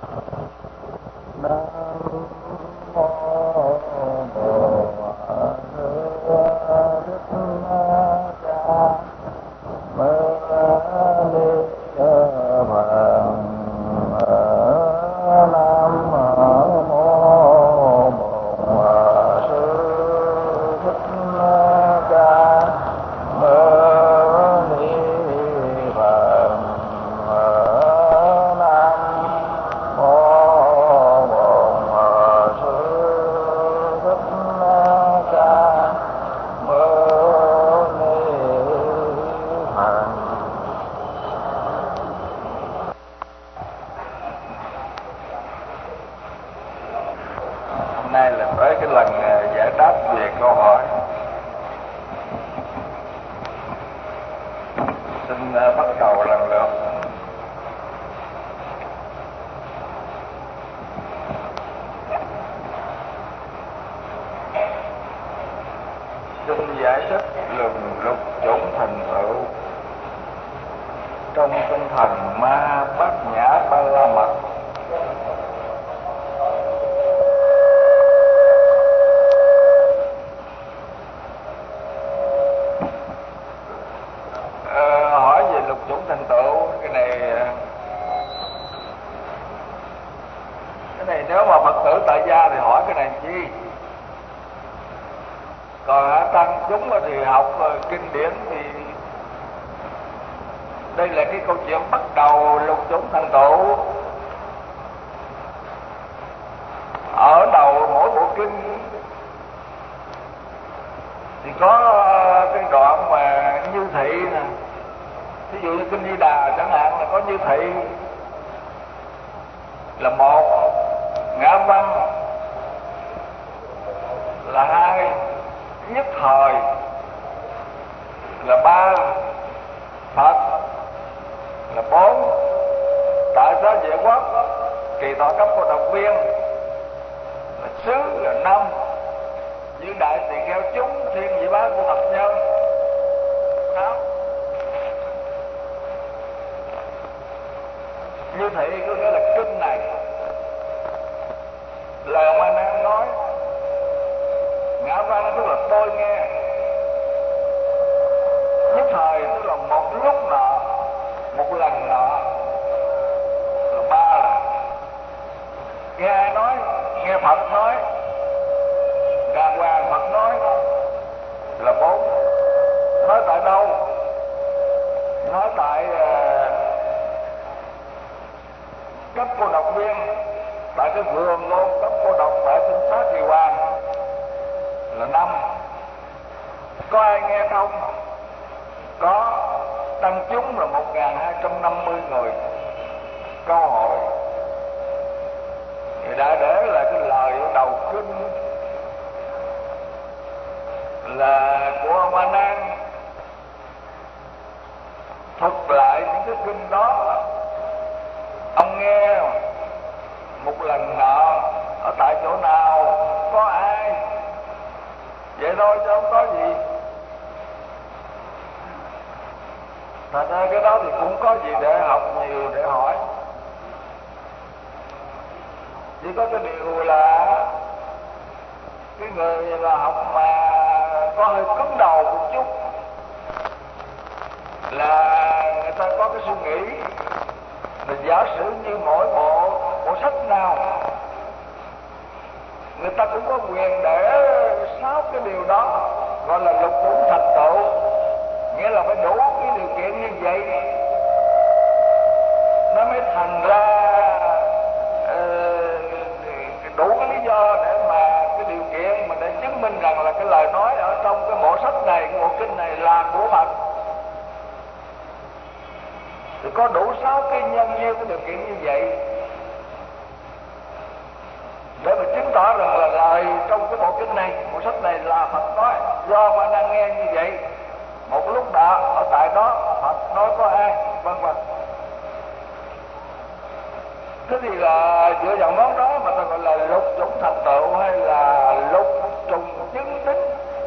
Thế thì là dựa vào món đó mà ta gọi là lục chủng thành tựu hay là lục trùng chứng tính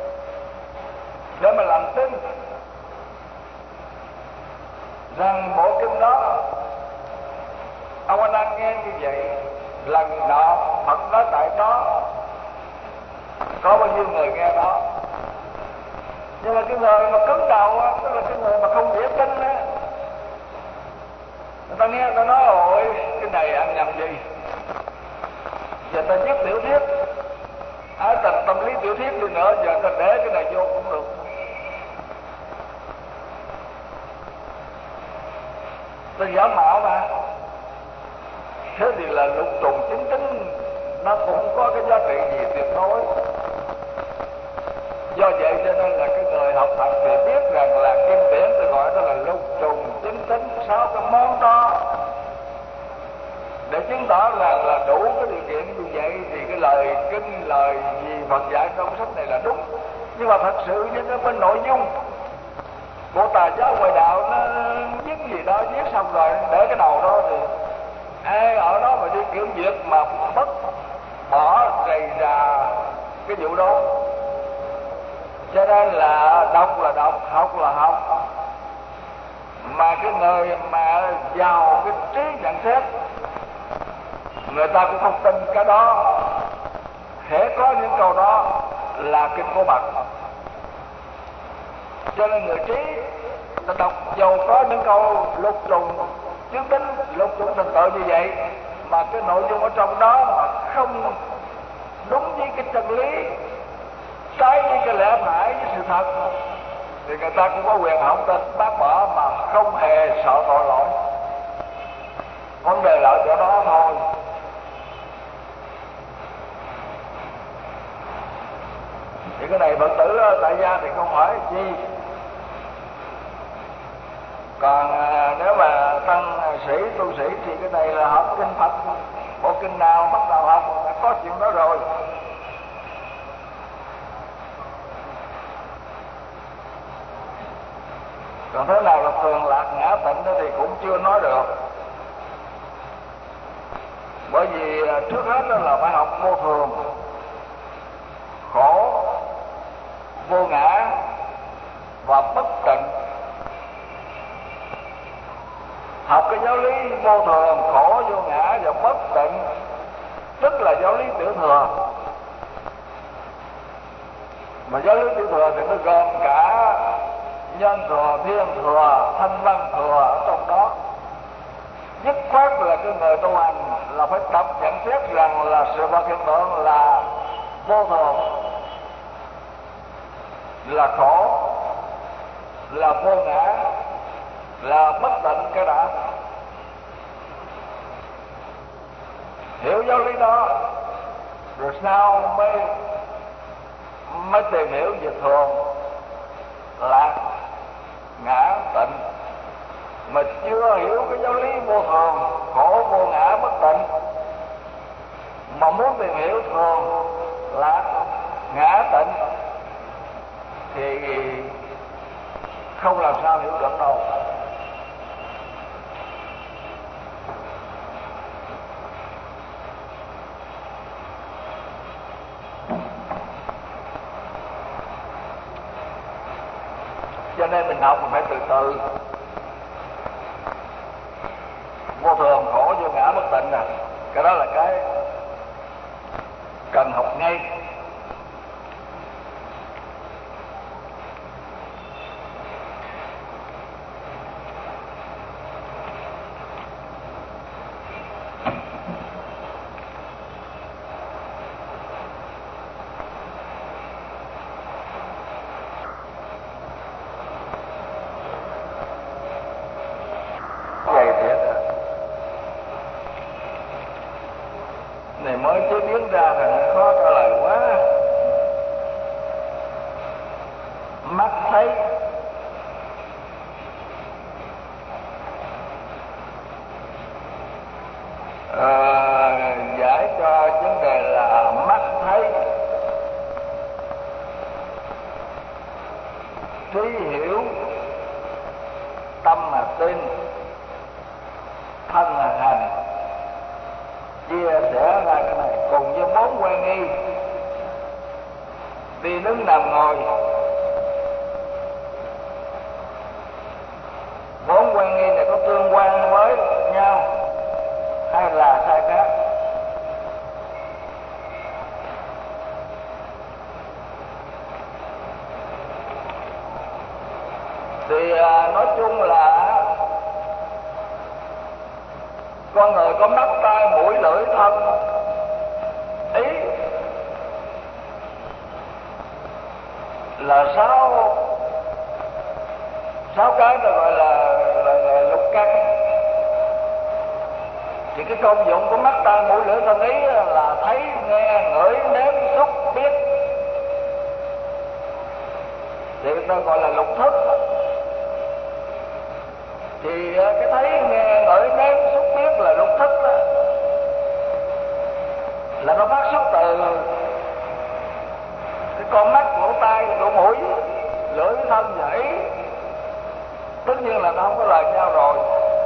để mà làm tin rằng bộ kinh đó ông A Nan nghe như vậy. Lần nọ Phật nói tại đó có bao nhiêu người nghe đó, nhưng mà cái người mà cứng đầu á, tức là cái người mà không dễ tin á, người ta nghe người ta nói ôi cái này ăn nhầm gì, giờ ta viết tiểu thuyết tâm lý tiểu thuyết đi nữa, giờ ta để cái này vô cũng được. Ta giả mạo mà. Thế thì là lục trùng chứng tính nó cũng có cái giá trị gì tuyệt đối. Do vậy cho nên là cái người học Phật thì biết rằng là kinh điển tôi gọi đó là lục trùng chứng tính, 6 cái món đó để chứng tỏ là đủ cái điều kiện như vậy thì cái lời kinh lời gì Phật dạy trong sách này là đúng. Nhưng mà thật sự với cái bên nội dung của tà giáo ngoại đạo nó viết gì đó, viết xong rồi để cái đầu đó thì ai ở đó mà đi kiểm duyệt mà mất bỏ rầy rà cái vụ đó. Cho nên là đọc là đọc, học là học, mà cái người mà giàu cái trí nhận xét người ta cũng không tin cái đó. Hễ có những câu đó là kinh của Phật. Cho nên người trí ta đọc dầu có những câu lục trùng chứng tính, lục trùng thành tựu như vậy, mà cái nội dung ở trong đó mà không đúng với cái chân lý, trái với cái lẽ phải với sự thật, thì người ta cũng có quyền không tin, bác bỏ mà không hề sợ tội lỗi. Vấn đề là ở chỗ đó thôi. Thì cái này Phật tử tại gia thì không phải chi. Còn nếu mà tăng sĩ tu sĩ thì cái này là học kinh Phật, bộ kinh nào bắt đầu học đã có chuyện đó rồi. Còn thế nào là thường lạc ngã tịnh thì cũng chưa nói được. Bởi vì trước hết đó là phải học vô thường, khổ, vô ngã và bất tịnh. Học cái giáo lý vô thường, khổ, vô ngã và bất tịnh, tức là giáo lý tiểu thừa. Mà giáo lý tiểu thừa thì nó gồm cả nhân thừa, thiên thừa, thanh văn thừa ở trong đó. Dứt khoát là cái người tu hành là phải tập nhận xét rằng là sự vật hiện tượng là vô thường, là khổ, là vô ngã, là bất tịnh cái đã. Hiểu giáo lý đó rồi sau mới tìm hiểu về thường, lạc, ngã, tịnh. Mà chưa hiểu cái giáo lý vô thường, khổ, vô ngã, bất tịnh, mà muốn tìm hiểu thường, lạc, ngã, tịnh thì không làm sao hiểu được đâu. Cho nên mình học mình phải từ từ. Vô thường, khổ, vô ngã, bất tịnh nè, cái đó là cái cần học ngay. Này mới chế biến ra thì khó trả lời quá. Mắt thấy, giải cho vấn đề là mắt thấy, trí hiểu, tâm là tin, thân là hành. Chia sẻ ra cái này cùng với 4 quan nghi: đi đứng nằm ngồi. 4 quan nghi này có tương quan với nhau hay là con người có mắt tai mũi lưỡi thân ý là sáu cái được gọi là lục căn. Thì cái công dụng của mắt tai mũi lưỡi thân ý là thấy nghe ngửi nếm xúc biết, thì người ta gọi là lục thức. Thì cái thấy nghe ngửi nếm xúc biết là lục thức đó, là nó phát xuất từ cái con mắt, lỗ tai, lỗ mũi, lưỡi, thân và ý. Tất nhiên là nó không có lời nhau rồi.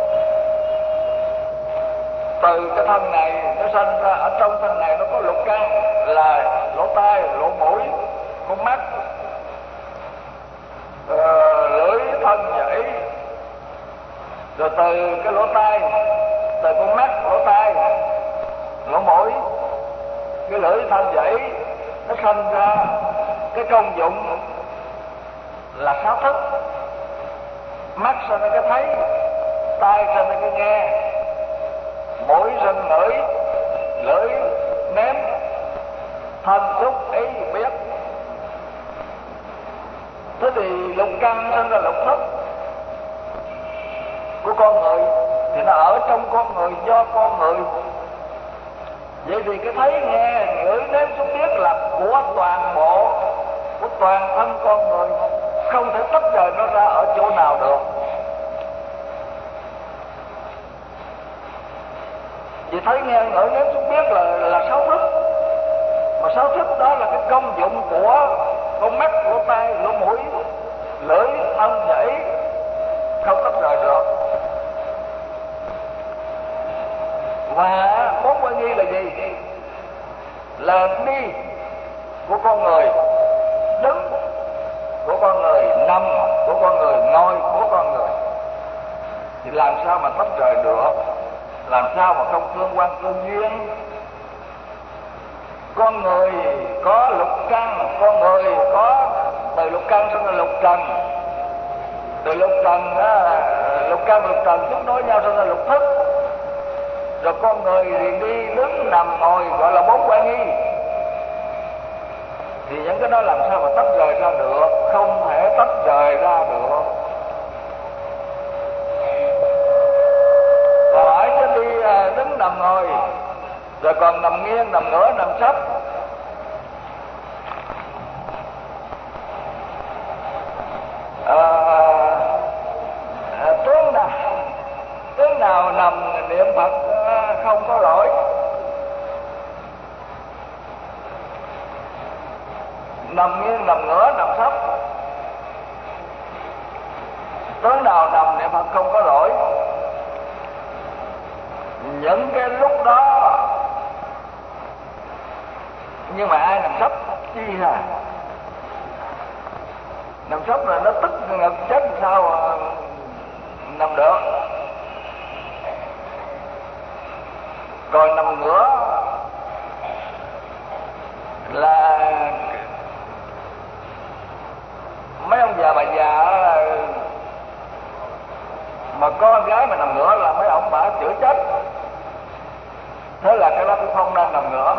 Từ cái thân này nó sinh ra, ở trong thân này nó có lục căn là lỗ tai, lỗ mũi, con mắt, lưỡi, thân và ý. Rồi từ cái lỗ tai, từ con mắt, lỗ tai, lỗ mũi, cái lưỡi, thân và ý, nó sinh ra cái công dụng là sáu thức. Mắt sinh ra cái thấy, tai sinh ra cái nghe, mũi sinh ngửi, lưỡi nếm, thân xúc ý biết. Thế thì lục căn sinh ra lục thức của con người, thì nó ở trong con người, do con người. Vậy thì cái thấy nghe ngửi nếm xúc biết là của toàn bộ, của toàn thân con người, không thể tách rời nó ra ở chỗ nào được. Vì thấy nghe ngửi nếm xúc biết là sáu thức, mà sáu thức đó là cái công dụng của con mắt, lỗ tai, lỗ mũi, lưỡi, thân và ý, không tách rời được. Và bốn quan nghi là gì? Là đi của con người, đứng của con người, nằm của con người, ngồi của con người. Thì làm sao mà tách rời được? Làm sao mà không tương quan tương duyên? Con người có lục căn, con người có từ lục căn sang là lục trần, từ lục trần lục căn lục trần chúng nối nhau sang là lục thức. Rồi con người thì đi đứng nằm ngồi gọi là bốn quan nghi. Thì những cái đó làm sao mà tách rời ra được? Không thể tách rời ra được. Và hỏi chứ đi đứng nằm ngồi, rồi còn nằm nghiêng, nằm ngửa, nằm sấp. Tướng nào nằm niệm Phật không có lỗi. Nằm nghiêng, nằm ngửa, nằm sấp, tướng nào nằm niệm Phật không có lỗi. Những cái lúc đó, nhưng mà ai nằm sấp chi hả? Nằm sấp là nó tức ngực chết sao mà nằm được. Còn nằm ngửa là mấy ông già bà già mà có con gái mà nằm ngửa là mấy ông bà chữa chết. Thế là cái đó cũng không nên nằm ngửa.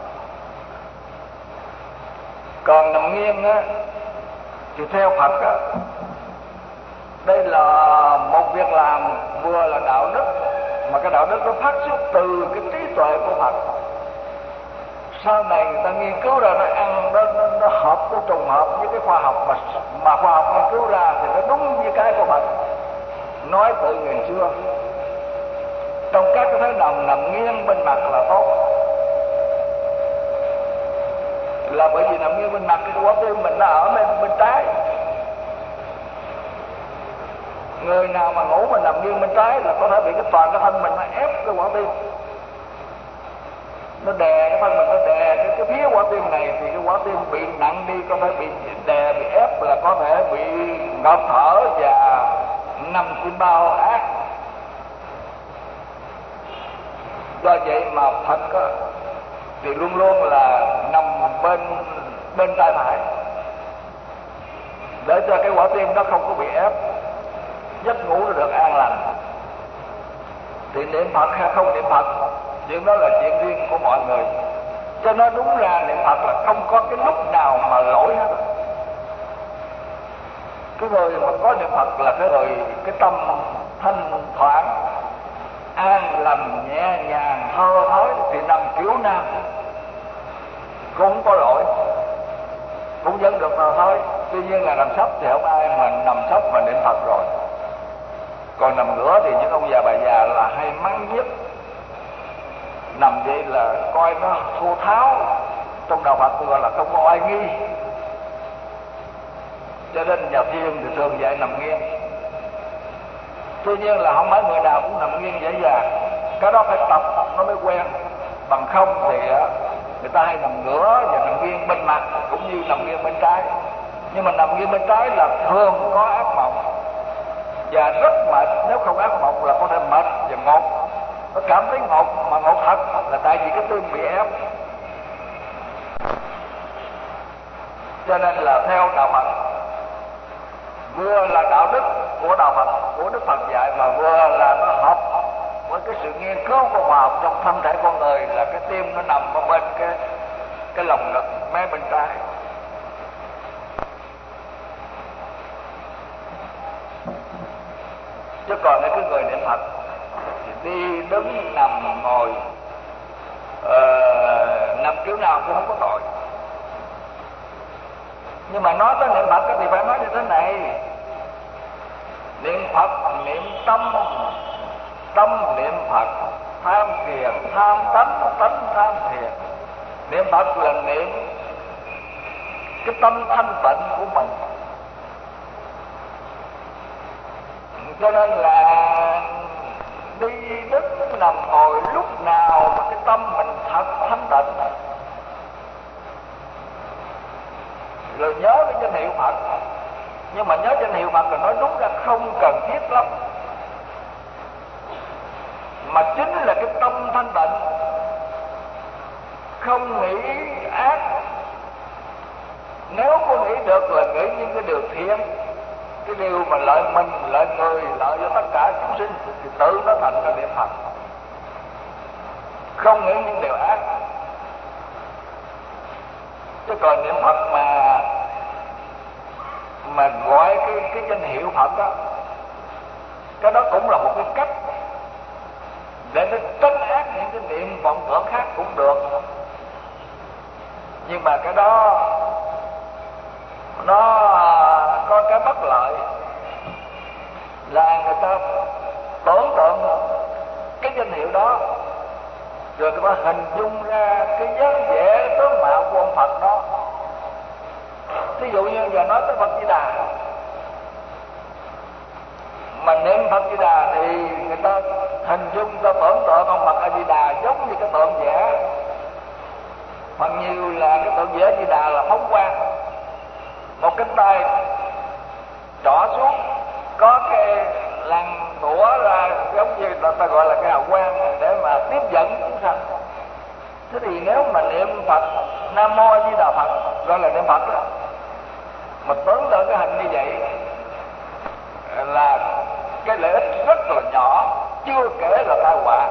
Còn nằm nghiêng á thì theo Phật á, đây là một việc làm vừa là đạo đức, mà cái đạo đức nó phát xuất từ cái trí tuệ của Phật. Sau này người ta nghiên cứu ra nó ăn nó hợp, nó trùng hợp với cái khoa học mà khoa học nghiên cứu ra thì nó đúng với cái của Phật nói từ ngày xưa. Trong các cái thế nằm nghiêng bên mặt là tốt, là bởi vì nằm nghiêng bên mặt cái quả tim mình nó ở bên trái. Người nào mà ngủ mà nằm nghiêng bên trái là có thể bị toàn cái thân mình nó ép cái quả tim, nó đè cái thân mình, nó đè cái phía quả tim này, thì cái quả tim bị nặng đi, có thể bị đè, bị ép, là có thể bị ngộp thở và nằm tim bao ác. Do vậy mà Phật á, thì luôn luôn là nằm bên tay phải để cho cái quả tim nó không có bị ép, giấc ngủ nó được an lành. thì niệm Phật hay không niệm Phật, chuyện đó là chuyện riêng của mọi người. Cho nó đúng ra niệm Phật là không có cái lúc nào mà lỗi hết. Cái người mà có niệm Phật là cái người cái tâm thanh thoảng, an lành, nhẹ nhàng, thơ thới, thì nằm kiểu nam cũng không có lỗi, cũng vẫn được thơ thới. Tuy nhiên là nằm sấp thì không ai mà nằm sấp mà niệm Phật rồi. Còn nằm ngửa thì những ông già bà già là hay mắng nhiếc. Nằm vậy là coi nó thô tháo, trong đạo Phật gọi là không có oai nghi. Cho nên nhà Thiên thì thường dạy nằm nghiêng. Tuy nhiên là không phải người nào cũng nằm nghiêng dễ dàng, cái đó phải tập nó mới quen. Bằng không thì người ta hay nằm ngửa và nằm nghiêng bên mặt cũng như nằm nghiêng bên trái. Nhưng mà nằm nghiêng bên trái là thường có ác mộng và rất mệt. Nếu không ác mộng là có thể mệt và ngột. Nó cảm thấy ngột mà ngột thật là tại vì cái tim bị ép. Cho nên là theo đạo Phật, vừa là đạo đức của đạo Phật, của Đức Phật dạy, mà vừa là nó hợp với cái sự nghiên cứu của khoa học trong thân thể con người, là cái tim nó nằm ở bên cái lồng ngực mé bên trái. Chứ còn cái người niệm Phật thì đi đứng nằm ngồi nằm kiểu nào cũng không có tội. Nhưng mà nói tới niệm Phật thì phải nói như thế này: niệm Phật niệm tâm, tâm niệm Phật, tham thiền tham tánh, tánh tham thiền. Niệm Phật là niệm cái tâm thanh tịnh của mình. Cho nên là đi đứng nằm ngồi lúc nào mà cái tâm mình thật thanh tịnh, rồi nhớ cái danh hiệu Phật. Nhưng mà nhớ danh hiệu Phật là nói đúng ra không cần thiết lắm, mà chính là cái tâm thanh tịnh, không nghĩ ác. Nếu có nghĩ được là nghĩ những cái điều thiện, cái điều mà lợi mình, lợi người, lợi cho tất cả chúng sinh, thì tự nó thành ra niệm Phật. Không nghĩ những điều ác. Chứ còn niệm Phật mà gọi cái danh hiệu Phật đó, cái đó cũng là một cái cách để nó trấn áp những cái niệm vọng tưởng khác cũng được. Nhưng mà cái đó nó có cái bất lợi là người ta tưởng tượng cái danh hiệu đó, rồi người ta hình dung ra cái dáng vẻ tướng mạo của ông Phật đó. Thí dụ như giờ nói tới Phật Di Đà, mà niệm Phật Di Đà thì người ta hình dung ta tưởng tượng ông Phật A Di Đà giống như cái tượng vẽ. Phần nhiều là cái tượng vẽ Di Đà là phóng quang, một cánh tay trỏ xuống có cái làn tủa ra giống như ta gọi là cái hào quang để mà tiếp dẫn chúng sanh. Thế thì nếu mà niệm Phật Nam Mô A Di Đà Phật, gọi là niệm Phật đó, mà tưởng tượng cái hình như vậy là cái lợi ích rất là nhỏ, chưa kể là tai họa.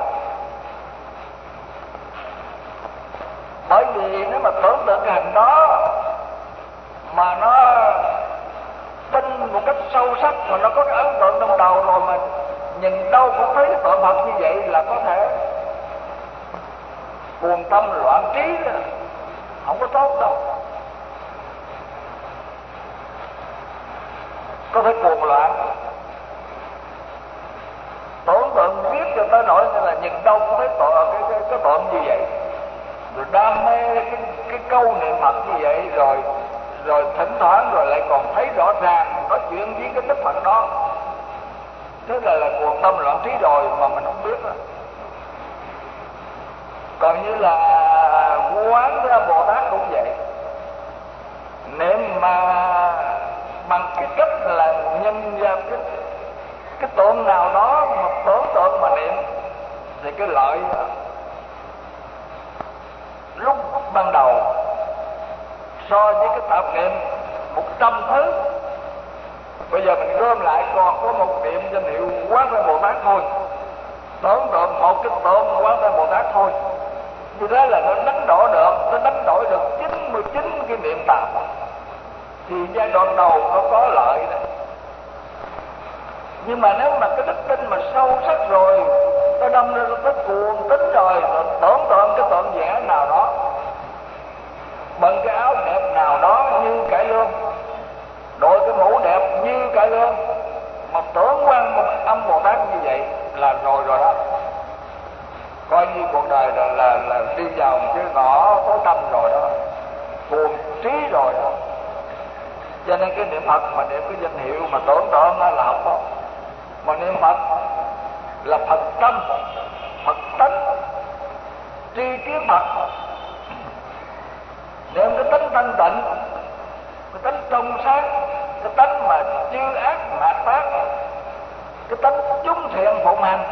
Bởi vì nếu mà tưởng tượng cái hình đó mà nó tin một cách sâu sắc, mà nó có cái ấn tượng trong đầu rồi, mà nhìn đâu cũng thấy cái tượng Phật như vậy là có thể buồn tâm loạn trí đó, không có tốt đâu. Có thể cuồng loạn, tưởng tượng biết cho tới nỗi là nhìn đâu cũng thấy cái tượng như vậy, rồi đam mê cái câu niệm Phật như vậy, rồi thỉnh thoảng rồi lại còn thấy rõ ràng nói chuyện với cái Đức Phật đó. Thế là cuồng tâm loạn trí rồi mà mình không biết đó. Còn như là Quán Thế Âm Bồ Tát cũng vậy, niệm mà bằng cái cách là nhìn ra cái tượng nào đó mà tưởng tượng mà niệm, thì cái lợi lúc ban đầu so với cái tạp niệm 100 thứ, bây giờ mình gom lại còn có một niệm danh hiệu Quán Thế Âm Bồ Tát thôi, tưởng tượng một cái tượng Quán Thế Bồ Tát thôi, như thế là nó đánh đổi được 99 cái niệm tạm. Thì giai đoạn đầu nó có lợi đấy, nhưng mà nếu mà cái đức tin mà sâu sắc rồi, nó đâm ra tới cuồng tính rồi tưởng tượng cái tượng vẽ nào đó bằng cái áo đẹp nào đó như cải lương, đội cái mũ đẹp như cải lương, mà tưởng Quan Âm Bồ Tát như vậy là rồi đó, coi như cuộc đời là đi vào một cái ngõ tối tăm rồi đó, cuồng trí rồi đó. Cho nên cái niệm Phật mà niệm cái danh hiệu mà tưởng tượng là không có, mà niệm Phật là Phật tâm, Phật tánh, tri kiến Phật, niệm cái tánh thanh tịnh, cái tánh trong sáng, cái tánh mà chư ác mạt tác, cái tánh chúng thiện phụng hành.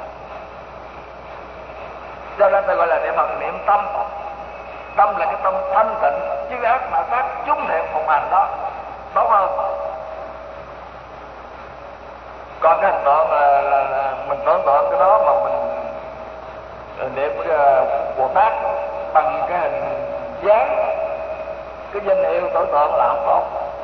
Do đó ta gọi là niệm Phật niệm tâm. Tâm là cái tâm thanh tịnh, chư ác mạt tác, chúng thiện phụng hành đó, tốt hơn. Còn cái hình tượng là mình tưởng tượng cái đó mà mình niệm Bồ Tát bằng cái hình dáng, cái danh hiệu tưởng tượng là không tốt.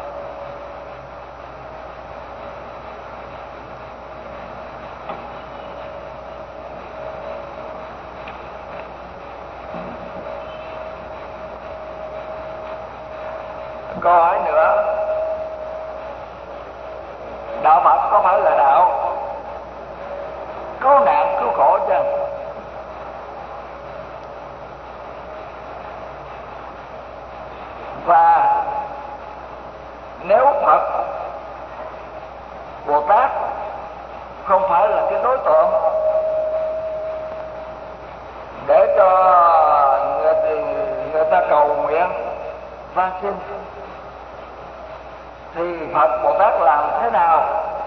Câu hỏi nữa, đạo Phật có phải là đạo cứu nạn cứu khổ chăng? Và nếu Phật Bồ Tát không phải là cái đối tượng để cho người ta cầu nguyện van xin, thì Phật Bồ Tát làm thế nào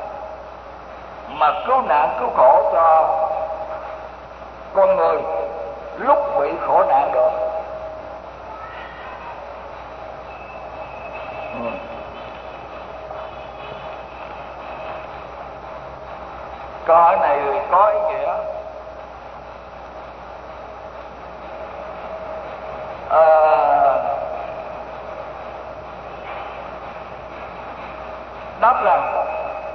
mà cứu nạn cứu khổ cho con người lúc bị khổ nạn được? Câu hỏi này có ý nghĩa. Đáp rằng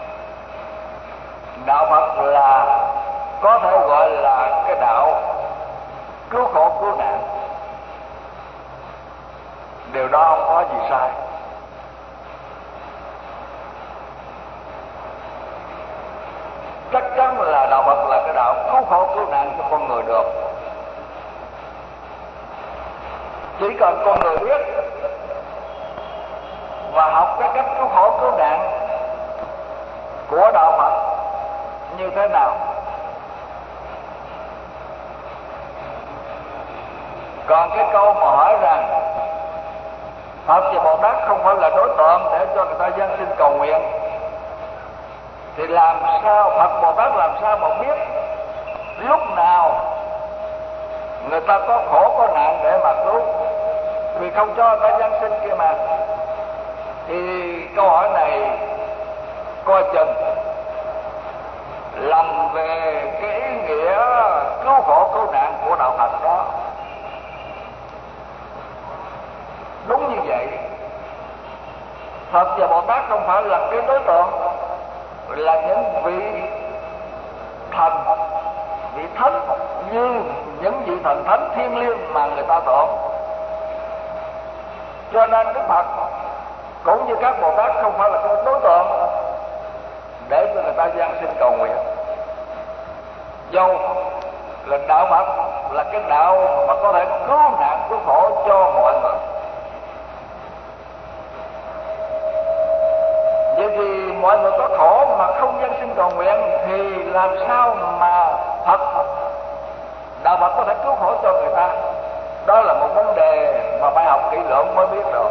đạo Phật là có thể gọi là cái đạo cứu khổ cứu nạn, điều đó không có gì sai. Chắc chắn là đạo Phật là cái đạo cứu khổ cứu nạn cho con người được. Chỉ cần con người biết và học cái cách cứu khổ cứu nạn của đạo Phật như thế nào. Còn cái câu mà hỏi rằng Phật và Bồ Tát không phải là đối tượng để cho người ta giáng sinh cầu nguyện, thì làm sao Phật Bồ Tát làm sao mà biết lúc nào người ta có khổ có nạn để mà cứu, vì không cho người ta giáng sinh kia mà. Thì câu hỏi này coi chừng lầm về cái ý nghĩa cứu khổ cứu nạn của đạo Phật đó. Đúng như vậy, Phật và Bồ Tát không phải là cái đối tượng, là những vị thần, vị thánh như những vị thần thánh thiêng liêng mà người ta tưởng. Cho nên Đức Phật cũng như các Bồ Tát không phải là cái đối tượng để cho người ta giáng sinh cầu nguyện. Dầu là đạo Phật là cái đạo mà có thể cứu nạn cứu khổ cho mọi người. Vậy thì mọi người có khổ mà không giáng sinh cầu nguyện thì làm sao mà đạo Phật có thể cứu khổ cho người ta? Đó là một vấn đề mà phải học kỹ lưỡng mới biết được.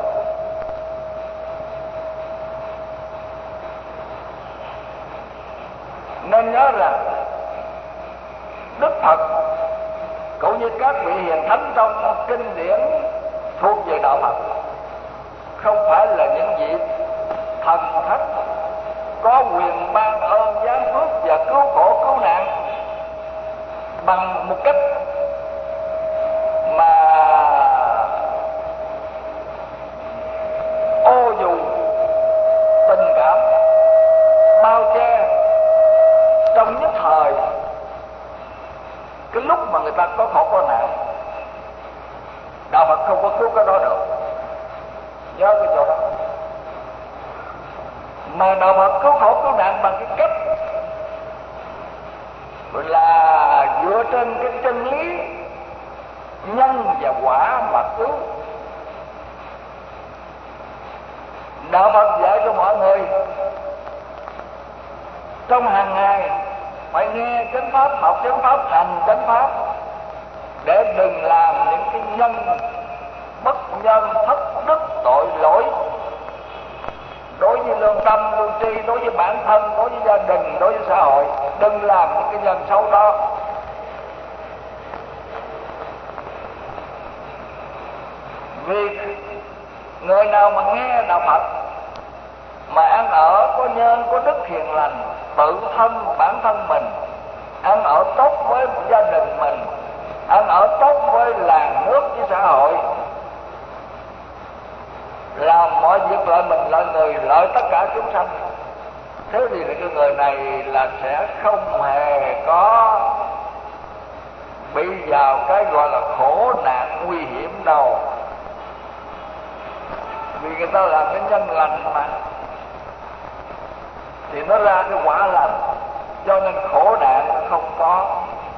Nên nhớ rằng Đức Phật cũng như các vị hiền thánh trong kinh điển thuộc về đạo Phật không phải là những vị thần thánh có quyền ban ơn giáng phước và cứu khổ cứu nạn bằng một cách mà ô dù tình cảm bao che trong nhất thời cái lúc mà người ta có khổ có nạn. Đạo Phật không có cứu cái đó được, nhớ cái chỗ đó. Mà đạo Phật cứu khổ cứu nạn bằng cái cách là dựa trên cái chân lý nhân và quả mà cứu. Đạo Phật dạy cho mọi người trong hàng ngày phải nghe chánh pháp, học chánh pháp, hành chánh pháp, để đừng làm những cái nhân bất nhân, thất đức, tội lỗi đối với lương tâm, lương tri, đối với bản thân, đối với gia đình, đối với xã hội. Đừng làm những cái nhân xấu đó. Vì người nào mà nghe đạo Phật mà ăn ở có nhân, có đức hiền lành, tự thân bản thân mình, ăn ở tốt với gia đình mình, ăn ở tốt với làng nước, với xã hội, làm mọi việc lợi mình, lợi người, lợi tất cả chúng sanh, thế thì cái người này là sẽ không hề có bị vào cái gọi là khổ nạn nguy hiểm đâu. Vì người ta làm cái nhân lành mà, thì nó ra cái quả lành, cho nên khổ nạn nó không có.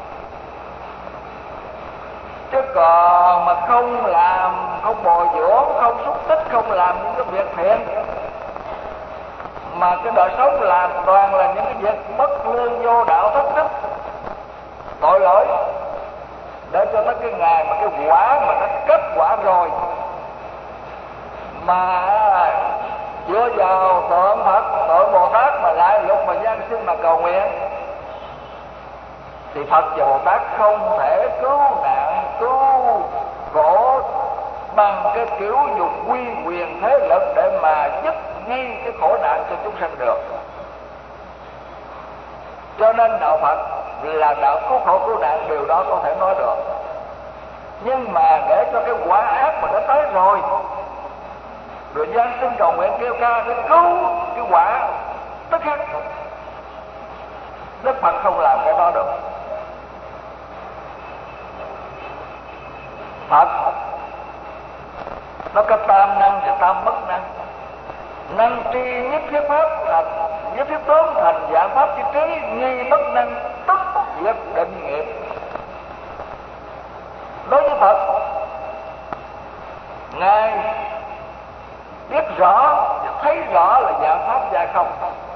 Chứ còn mà không làm, không bồi dưỡng, không xúc tích, không làm những cái việc thiện, mà cái đời sống làm toàn là những cái việc bất lương, vô đạo, thất đức, tội lỗi, để cho tới cái ngày mà cái quả mà nó kết quả rồi, mà dựa vào tượng Phật, tượng Bồ Tát mà lại lục mà gian sinh mà cầu nguyện, thì Phật và Bồ Tát không thể cứu nạn, cứu khổ bằng cái kiểu dùng quy quyền thế lực để mà dứt ngay cái khổ nạn cho chúng sanh được. Cho nên đạo Phật là đạo cứu khổ cứu nạn, điều đó có thể nói được. Nhưng mà để cho cái quả ác mà nó tới rồi gian sinh cầu nguyện kêu ca để cứu cái quả tức khắc, Đức Phật không làm cái đó được. Phật nó có tam năng và tam bất năng. Năng tri nhất thiết pháp thành, nhất thiết tướng thành dạng pháp chi trí, nghi bất năng tức diệt định nghiệp. Đối với Phật, Ngài biết rõ và thấy rõ là dạng pháp giai không,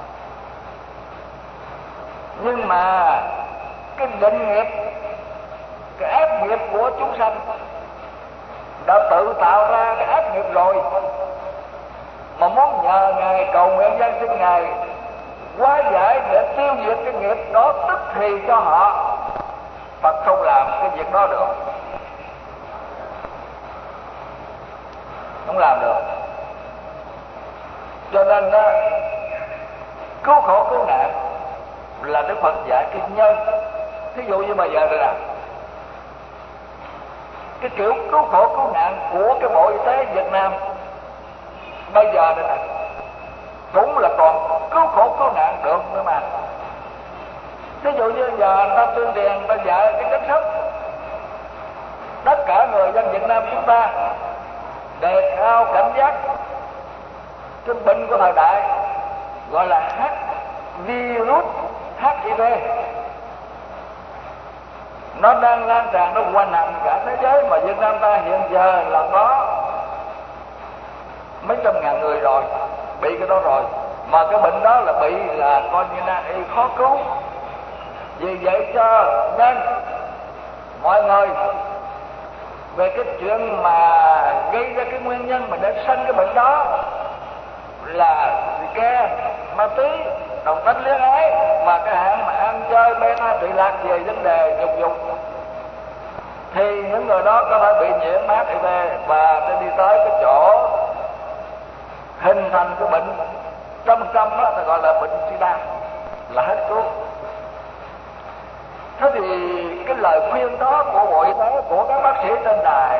nhưng mà cái định nghiệp, cái ác nghiệp của chúng sanh đã tự tạo ra cái ác nghiệp rồi, mà muốn nhờ Ngài cầu nguyện gian sinh Ngài hóa giải để tiêu diệt cái nghiệp đó tức thì cho họ, Phật không làm cái việc đó được, không làm được. Cho nên đó, cứu khổ cứu nạn là Đức Phật dạy cái nhân. Thí dụ như mà giờ đây là cái kiểu cứu khổ cứu nạn của cái Bộ Y tế Việt Nam bây giờ đây này cũng là còn cứu khổ cứu nạn được nữa mà. Thí dụ như giờ người ta tuyên truyền, người ta dạy cái chính sách tất cả người dân Việt Nam chúng ta đề cao cảnh giác cái bệnh của thời đại gọi là virus HIV. Nó đang lan tràn, nó hoành hành cả thế giới, mà Việt Nam ta hiện giờ là có mấy trăm ngàn người rồi bị cái đó rồi, mà cái bệnh đó là bị là coi như nan y khó cứu. Vì vậy cho nên mọi người về cái chuyện mà gây ra cái nguyên nhân mà để sanh cái bệnh đó là ke, ma túy, đồng tính luyến ái, mà cái hạng mà ăn chơi mê tha tị lạc về vấn đề dục dục, thì những người đó có thể bị nhiễm HIV và sẽ đi tới cái chỗ hình thành cái bệnh trăm đó, ta gọi là bệnh sida, là hết cứu. Thế thì cái lời khuyên đó của Bộ Y tế, của các bác sĩ trên đài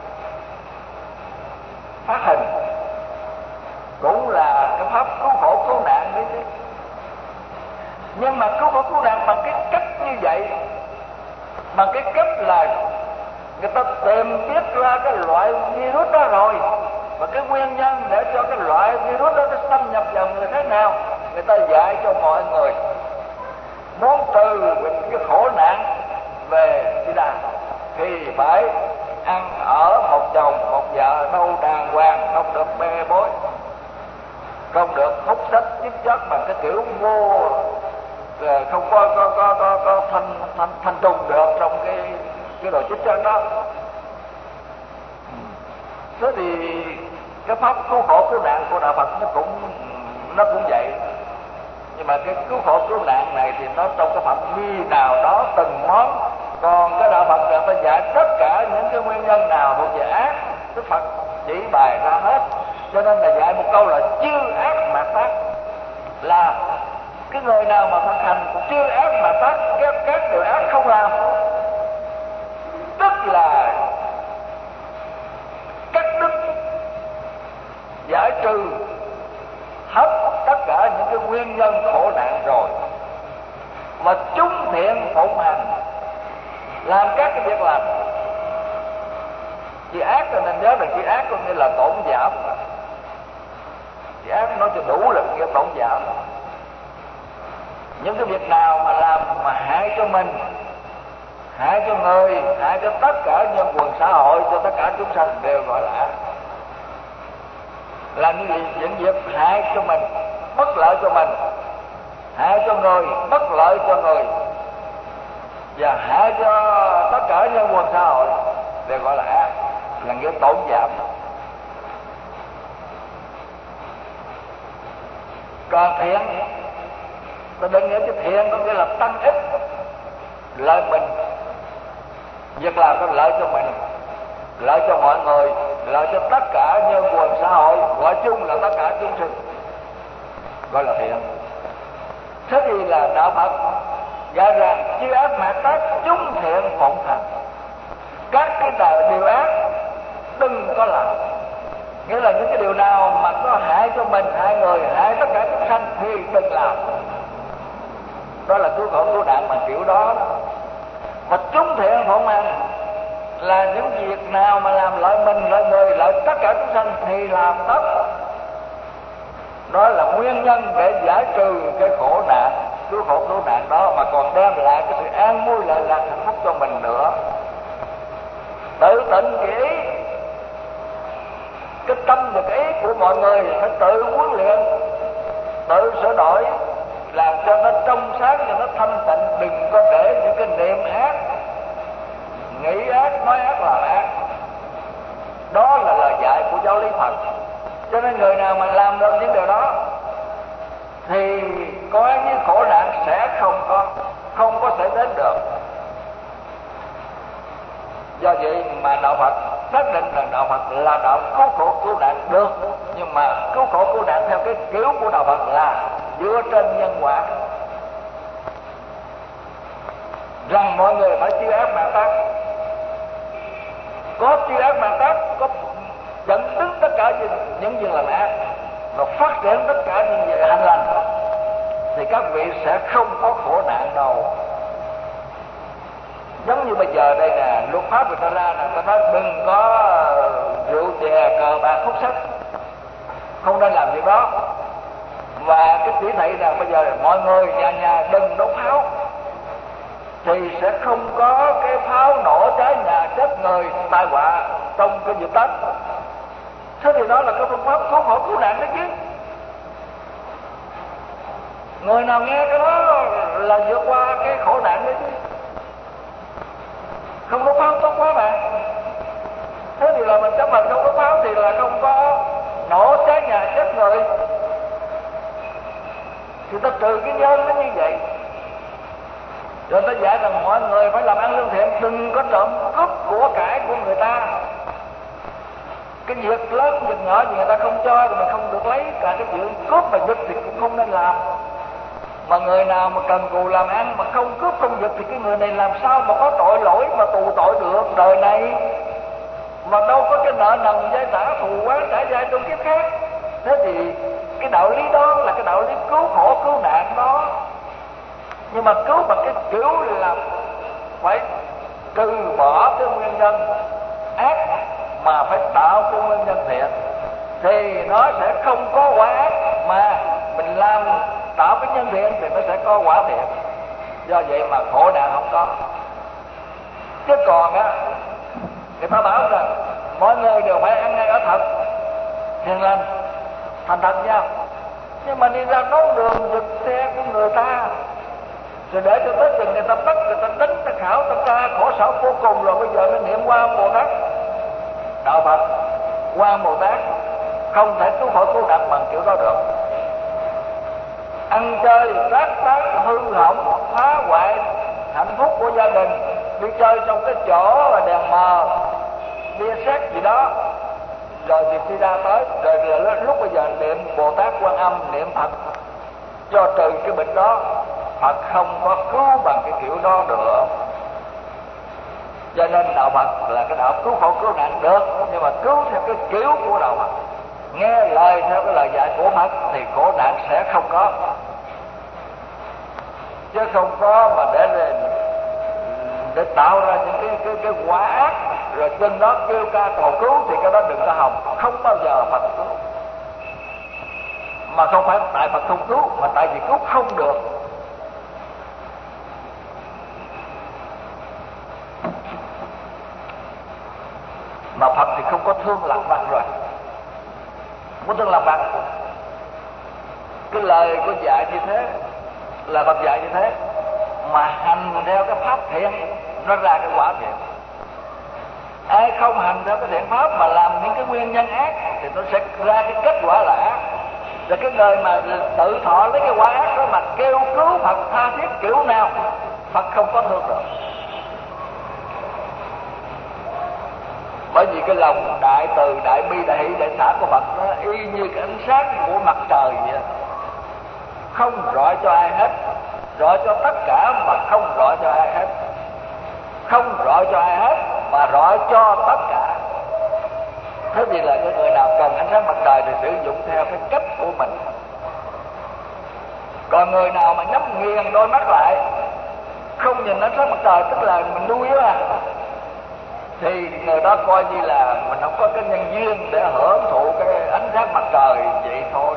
phát hình cũng là cái pháp cứu khổ cứu nạn đấy chứ. Nhưng mà cứu khổ cứu nạn bằng cái cách như vậy, bằng cái cách là người ta tìm biết ra cái loại virus đó rồi, và cái nguyên nhân để cho cái loại virus đó nó xâm nhập vào người thế nào, người ta dạy cho mọi người. Muốn trừ cái khổ nạn về SIDA thì phải ăn ở một chồng một vợ đâu đàng hoàng, không được bê bối, không được hút sách chích chất bằng cái kiểu vô, không có thanh trùng được trong cái đồ chích chất đó. Thế thì cái pháp cứu khổ cứu nạn của đạo Phật nó cũng vậy. Nhưng mà cái cứu khổ cứu nạn này thì nó trong cái phạm vi nào đó từng món. Còn cái đạo Phật người ta dạy tất cả những cái nguyên nhân nào thuộc về ác, Đức Phật chỉ bày ra hết. Cho nên là dạy một câu là chư ác mạt tác, là cái người nào mà thực hành chư ác mạt tác, các điều ác không làm, tức là cắt đứt, giải trừ hết tất cả những cái nguyên nhân khổ nạn rồi, mà chúng thiện phụng hành, làm các cái việc làm. Chữ ác là nên nhớ rằng chữ ác có nghĩa là tổn giảm. Chữ ác nói cho đủ là nghĩa tổn giảm. Những cái việc nào mà làm mà hại cho mình, hại cho người, hại cho tất cả nhân quần xã hội, cho tất cả chúng sanh đều gọi là ác. Làm những việc hại cho mình, bất lợi cho mình, hại cho người, bất lợi cho người, và hại cho tất cả nhân quần xã hội đều gọi là ác, là nghĩa tổn giảm. Còn thiện, ta đừng nghĩ cái thiện có nghĩa là tăng ích, lợi mình, việc làm có lợi cho mình, lợi cho mọi người, lợi cho tất cả nhân quần xã hội, gọi chung là tất cả chúng sinh, gọi là thiện. Thế thì là đạo Phật dạy rằng chư ác mạt tác, chúng thiện phụng hành. Các cái điều ác đừng có làm, nghĩa là những cái điều nào mà có hại cho mình, hại người, hại tất cả chúng sanh thì đừng làm. Đó là cứu khổ cứu nạn bằng kiểu đó. Mà chúng thiện phụng hành là những việc nào mà làm lợi mình, lợi người, lợi tất cả chúng sanh thì làm tất. Đó là nguyên nhân để giải trừ cái khổ nạn, cứu khổ cứu nạn đó, mà còn đem lại cái sự an vui lợi lạc hạnh phúc cho mình nữa. Tự tịnh cái ý, cái tâm và cái ý của mọi người phải tự huấn luyện, tự sửa đổi, làm cho nó trong sáng, cho nó thanh tịnh. Đừng có để những cái niệm ác, nghĩ ác, nói ác, làm ác. Đó là lời dạy của giáo lý Phật. Cho nên người nào mà làm được những điều đó thì coi như khổ nạn sẽ không có xảy đến được. Do vậy mà đạo Phật xác định rằng đạo Phật là đạo cứu khổ cứu nạn được, nhưng mà cứu khổ cứu nạn theo cái kiểu của đạo Phật là dựa trên nhân quả, rằng mọi người phải chư ác mạt tác. Có chư ác mạt tác, có dẫn đứng tất cả những việc làm ác và phát triển tất cả những việc hành lành, thì các vị sẽ không có khổ nạn đâu. Giống như bây giờ đây nè, luật pháp người ta ra nè, ta nói đừng có rượu chè cờ bạc hút sách, không nên làm việc đó. Và cái chỉ thị rằng bây giờ mọi người nhà nhà đừng đốt pháo, thì sẽ không có cái pháo nổ cháy nhà chết người tai họa trong cái dịp Tết. Thế thì đó là cái phương pháp cứu khổ cứu nạn đó chứ. Người nào nghe cái đó là vượt qua cái khổ nạn đấy chứ. Không có pháo tốt quá mà. Thế thì là mình chấp hành không có pháo thì là không có nổ cháy nhà chết người, thì ta trừ cái nhân nó như vậy. Rồi ta dạy rằng mọi người phải làm ăn lương thiện, đừng có trộm cướp của cải của người ta. Cái việc lớn, việc nhỏ gì người ta không cho thì mình không được lấy. Cả cái chuyện cướp mà giật thì cũng không nên làm. Mà người nào mà cần cù làm ăn mà không cướp không giật thì cái người này làm sao mà có tội lỗi mà tù tội được đời này, mà đâu có cái nợ nần dai trả thù oán trả dai trong kiếp khác. Thế thì cái đạo lý đó là cái đạo lý cứu khổ cứu nạn đó, nhưng mà cứu bằng cái kiểu là phải từ bỏ cái nguyên nhân ác mà phải tạo cái nguyên nhân thiện, thì nó sẽ không có quả ác, mà mình làm tạo cái nhân thiện thì nó sẽ có quả thiện. Do vậy mà khổ nạn không có. Chứ còn á, người ta bảo rằng mọi người đều phải ăn ngay ở thật, hiền lành, thành thật nhau, nhưng mà đi ra đón đường giật xe của người ta, rồi để cho tới chừng người ta bắt, người ta đánh, ta khảo, ta tra khổ sở vô cùng, rồi bây giờ nó niệm Quan Bồ Tát. Đạo Phật Quan Bồ Tát không thể cứu khổ cứu nạn bằng kiểu đó được. Ăn chơi rác tán hư hỏng phá hoại hạnh phúc của gia đình, đi chơi trong cái chỗ mà đèn mờ bia xét gì đó, rồi thì khi ra tới rồi lúc bây giờ niệm Bồ Tát Quan Âm, niệm Phật cho trừ cái bệnh đó. Phật không có cứu bằng cái kiểu đó được. Cho nên đạo Phật là cái đạo cứu khổ cứu nạn được, nhưng mà cứu theo cái kiểu của đạo Phật, nghe lời theo cái lời dạy của Phật thì khổ nạn sẽ không có. Chứ không có mà để tạo ra những cái quả ác rồi trên đó kêu ca cầu cứu thì cái đó đừng có hòng, không bao giờ Phật cứu. Mà không phải tại Phật không cứu, mà tại vì cứu không được. Mà Phật thì không có thương lạc mặt rồi, muốn thương lạc mặt. Cái lời của dạy như thế là Phật dạy như thế, mà hành theo cái pháp thiện nó ra cái quả thiện. Ai không hành theo cái thiện pháp mà làm những cái nguyên nhân ác thì nó sẽ ra cái kết quả là ác. Rồi cái người mà tự thọ lấy cái quả ác đó mà kêu cứu Phật tha thiết kiểu nào, Phật không có thương được. Bởi vì cái lòng đại từ, đại bi, đại hỷ, đại xả của Phật nó y như cái ánh sáng của mặt trời vậy, không rọi cho ai hết, rọi cho tất cả mà không rọi cho ai hết, không rọi cho ai hết mà rọi cho tất cả. Thế thì là cái người nào cần ánh sáng mặt trời thì sử dụng theo cái cách của mình. Còn người nào mà nhắm nghiền đôi mắt lại, không nhìn ánh sáng mặt trời, tức là mình đuôi á, thì người đó coi như là mình không có cái nhân duyên để hưởng thụ cái ánh sáng mặt trời vậy thôi.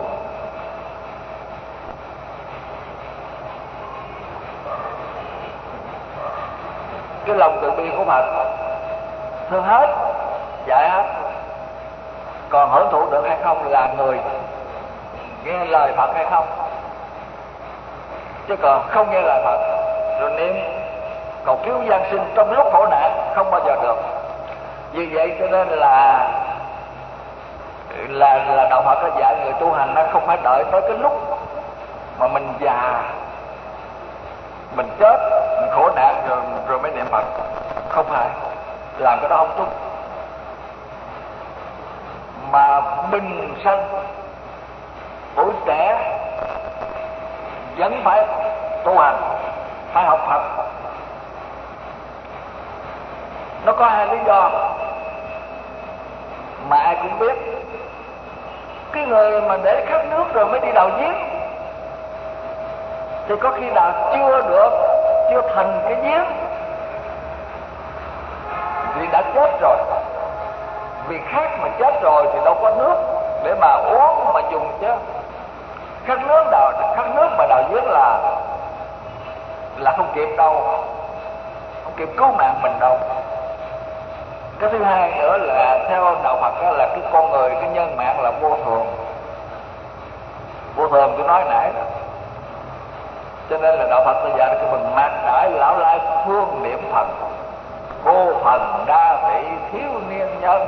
Cái lòng từ bi của Phật thương hết, dạy hết. Còn hưởng thụ được hay không là người nghe lời Phật hay không. Chứ còn không nghe lời Phật rồi niệm cầu cứu gian sinh trong lúc khổ nạn không bao giờ được. Vì vậy cho nên là đạo Phật có dạy người tu hành nó không phải đợi tới cái lúc mà mình già, mình chết, mình khổ nạn rồi mới niệm Phật. Không phải, làm cái đó không đúng. Mà bình sanh tuổi trẻ vẫn phải tu hành, phải học Phật. Nó có hai lý do mà ai cũng biết. Cái người mà để khát nước rồi mới đi đào giếng thì có khi đào chưa được, chưa thành cái giếng vì đã chết rồi. Vì khát mà chết rồi thì đâu có nước để mà uống mà dùng chứ. Khát nước mà đào giếng là không kịp đâu, không kịp cứu mạng mình đâu. Cái thứ hai nữa là theo đạo Phật đó là cái con người, cái nhân mạng là vô thường. Vô thường tôi nói nãy đó. Cho nên là đạo Phật bây giờ cái mình mạc trải lão lai phương niệm Phật, vô phần đa thị thiếu niên nhân.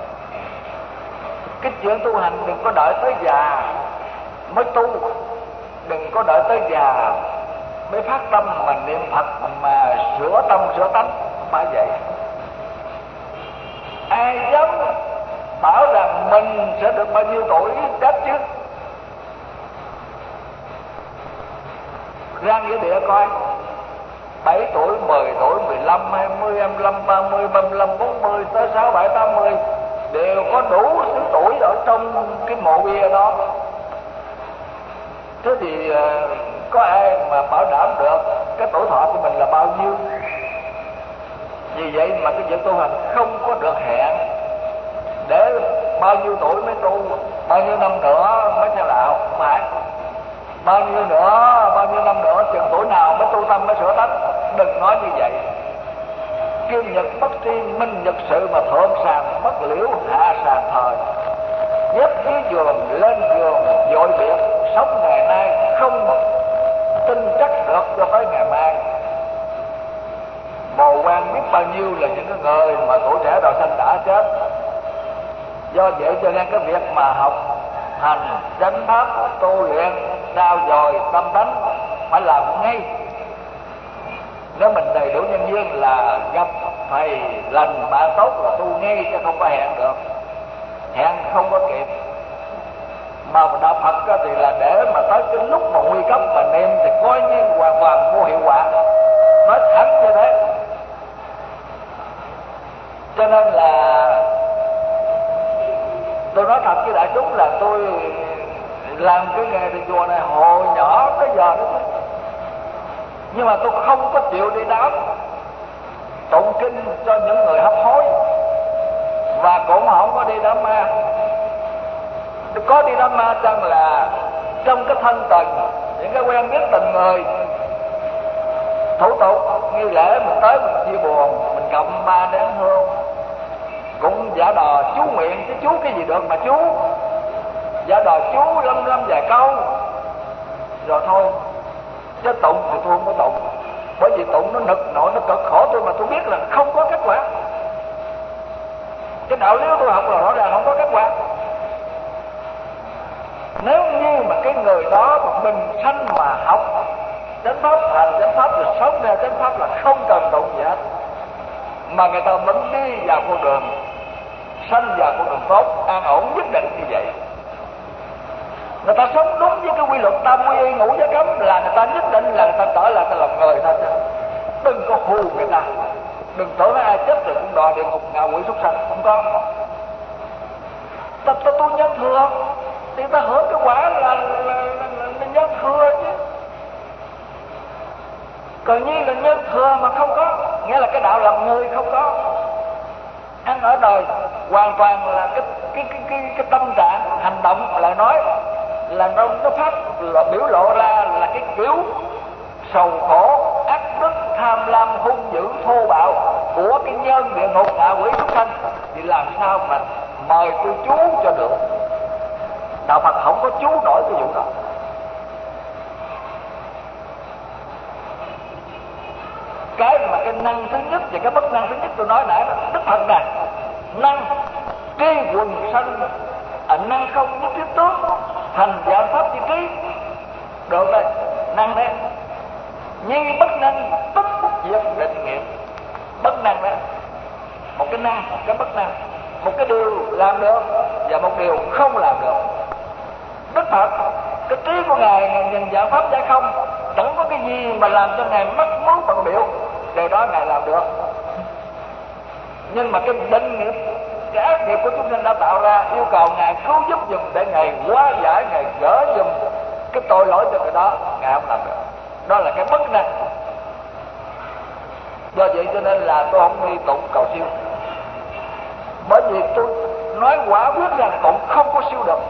Cái chuyện tu hành đừng có đợi tới già mới tu, đừng có đợi tới già mới phát tâm mà niệm Phật mà sửa tâm sửa tánh, không phải vậy. Ai dám bảo rằng mình sẽ được bao nhiêu tuổi chết chứ? rang giữa địa coi 7 tuổi, 10 tuổi, 15, 20, 25, 30, 35, 40 tới 6, 7, 80 đều có đủ thứ tuổi ở trong cái mộ bia đó. Thế thì có ai mà bảo đảm được cái tuổi thọ của mình là bao nhiêu? Vì vậy mà cái việc tu hành không có được hẹn để bao nhiêu tuổi mới tu, bao nhiêu năm nữa mới theo đạo, không phải. Bao nhiêu nữa, bao nhiêu năm nữa, chừng tuổi nào mới tu tâm, mới sửa tánh. Đừng nói như vậy. Kim nhật bất tri, minh nhật sự, mà thượng sàng bất liễu, hạ sàng thời. Nhếp dưới giường, lên giường, dội biệt. Sống ngày nay không tin chắc được cho tới ngày mai. Bồ quan biết bao nhiêu là những cái người mà tuổi trẻ đầu sanh đã chết. Do vậy cho nên cái việc mà học hành chánh pháp, tu luyện, trao dồi tâm tánh phải làm ngay. Nếu mình đầy đủ nhân duyên là gặp thầy lành bạn tốt là tu ngay, chứ không có hẹn được. Hẹn không có kịp. Mà đạo Phật thì là để mà tới cái lúc mà nguy cấp mà niệm thì coi như hoàn toàn vô hiệu quả. Nói thẳng như thế. Cho nên là tôi nói thật với đại chúng là tôi làm cái nghề thầy chùa này hồi nhỏ tới giờ đó. Nhưng mà tôi không có chịu đi đám tụng kinh cho những người hấp hối, và cũng không có đi đám ma. Có đi đám ma chăng là trong cái thân tình, những cái quen biết tình người, thủ tục nghi lễ mình tới mình chia buồn, mình cầm 3 nén hương, cũng giả đò chú nguyện, chứ chú cái gì được mà chú. Giả đò chú lâm vài câu rồi thôi. Chứ tụng thì tôi không có tụng, bởi vì tụng nó nực nổi, nó cực khổ tôi, mà tôi biết là không có kết quả. Cái đạo lý tôi học là rõ ràng không có kết quả. Nếu như mà cái người đó mà mình sanh mà học chánh pháp, hành chánh pháp, rồi sống theo chánh pháp là không cần tụng gì hết, mà người ta vẫn đi vào con đường sanh vào con đường tốt, an ổn nhất định như vậy. Người ta sống đúng với cái quy luật tam quy y, ngũ giới cấm, là người ta nhất định là người ta trở lại ta làm người thôi. Chứ đừng có hù người ta, đừng tưởng ai chết rồi cũng đòi địa ngục ngạ quỷ súc sanh, không có. Ta tu nhân thừa thì ta hưởng cái quả là nhân thừa chứ. Còn như là nhân thừa mà không có, nghĩa là cái đạo làm người không có. Ăn ở đời hoàn toàn là cái tâm trạng, hành động, lời nói là nó phát là biểu lộ ra là cái kiểu sầu khổ, ác đức, tham lam, hung dữ, thô bạo của cái nhân địa ngục ngạ quỷ súc sanh. Thì làm sao mà mời tôi chú cho được? Đạo Phật không có chú nổi cái vụ đó. Cái mà cái năng thứ nhất và cái bất năng thứ nhất tôi nói nãy đó, Đức Phật này năng tri quần sanh, năng không nhất thiết tướng, thành dạng pháp chi trí. Được rồi, năng đấy. Nhi bất năng, bất diệt định nghiệp. Bất năng đó, một cái năng, một cái bất năng, một cái điều làm được và một điều không làm được. Đức Phật, cái trí của ngài nhìn dạng pháp giải không, chẳng có cái gì mà làm cho ngài mất mối bận biểu, điều đó ngài làm được. Nhưng mà cái định nghiệp, cái ác nghiệp của chúng sinh đã tạo ra, yêu cầu ngài cứu giúp giùm để ngài hóa giải, ngài gỡ giùm cái tội lỗi cho người đó, ngài không làm được. Đó là cái bất năng. Do vậy cho nên là tôi không đi tụng cầu siêu, bởi vì tôi nói quả quyết rằng cũng không có siêu được.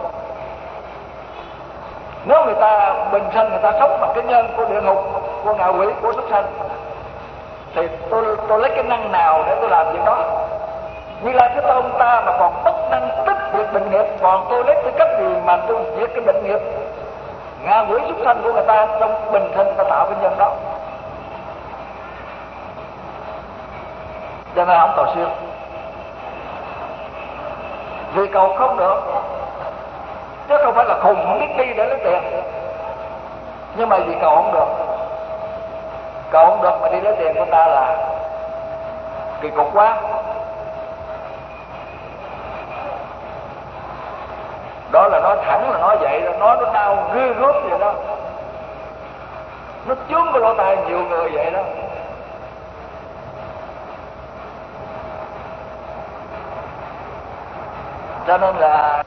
Nếu người ta bình sanh, người ta sống bằng cái nhân của địa ngục, của ngạ quỷ, của súc sanh, thì tôi lấy cái năng nào để tôi làm việc đó? Như là cái tôn ta mà còn bất năng tích việc định nghiệp, còn tôi lấy cái cách gì mà tôi diệt cái định nghiệp ngạ quỷ súc sanh của người ta trong bình sinh ta tạo cái nhân đó? Cho nên không cầu siêu, vì cầu không được, chứ không phải là khùng không biết đi để lấy tiền. Nhưng mà vì cầu không được, cầu không được mà đi lấy tiền của ta là kỳ cục quá. Đó là nói thẳng, là nói vậy, nói nó đau ghê gớm vậy đó. Nó chướng cái lỗ tai nhiều người vậy đó. Cho nên là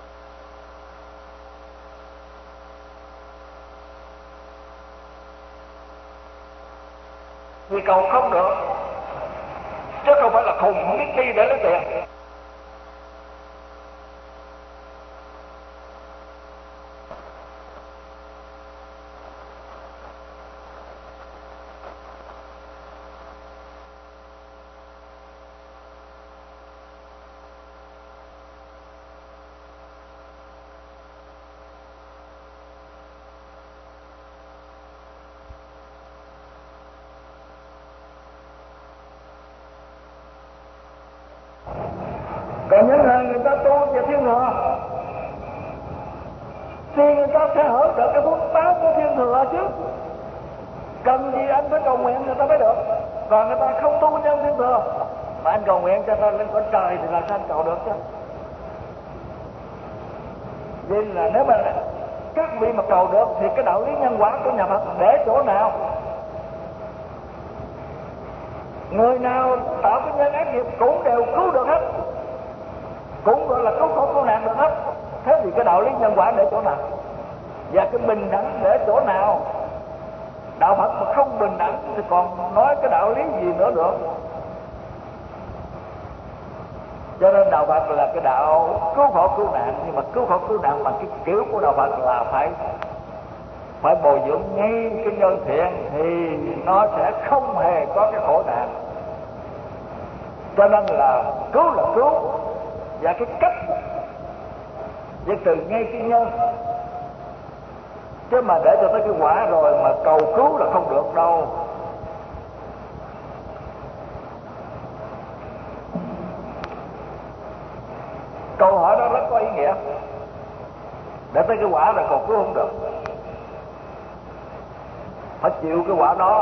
vì cầu không được, chứ không phải là khùng không biết đi để lấy tiền. Còn những người ta tu về thiên thừa thì người ta sẽ hưởng được cái phúc báo của thiên thừa chứ. Cần gì anh phải cầu nguyện người ta mới được. Còn người ta không tu nhân thiên thừa mà anh cầu nguyện cho ta lên cõi trời thì làm sao anh cầu được chứ. Vì là nếu mà các vị mà cầu được thì cái đạo lý nhân quả của nhà Phật để chỗ nào? Người nào tạo cái nhân ác nghiệp cũng đều cứu được hết, cũng gọi là cứu khổ cứu nạn được hết. Thế thì cái đạo lý nhân quả để chỗ nào? Và cái bình đẳng để chỗ nào? Đạo Phật mà không bình đẳng thì còn nói cái đạo lý gì nữa được. Cho nên đạo Phật là cái đạo cứu khổ cứu nạn, nhưng mà cứu khổ cứu nạn bằng cái kiểu của đạo Phật là phải bồi dưỡng ngay cái nhân thiện thì nó sẽ không hề có cái khổ nạn. Cho nên là cứu, và cái cách với từ ngay cái nhân, chứ mà để cho tới cái quả rồi mà cầu cứu là không được đâu. Câu hỏi đó rất có ý nghĩa. Để tới cái quả là cầu cứu không được, phải chịu cái quả đó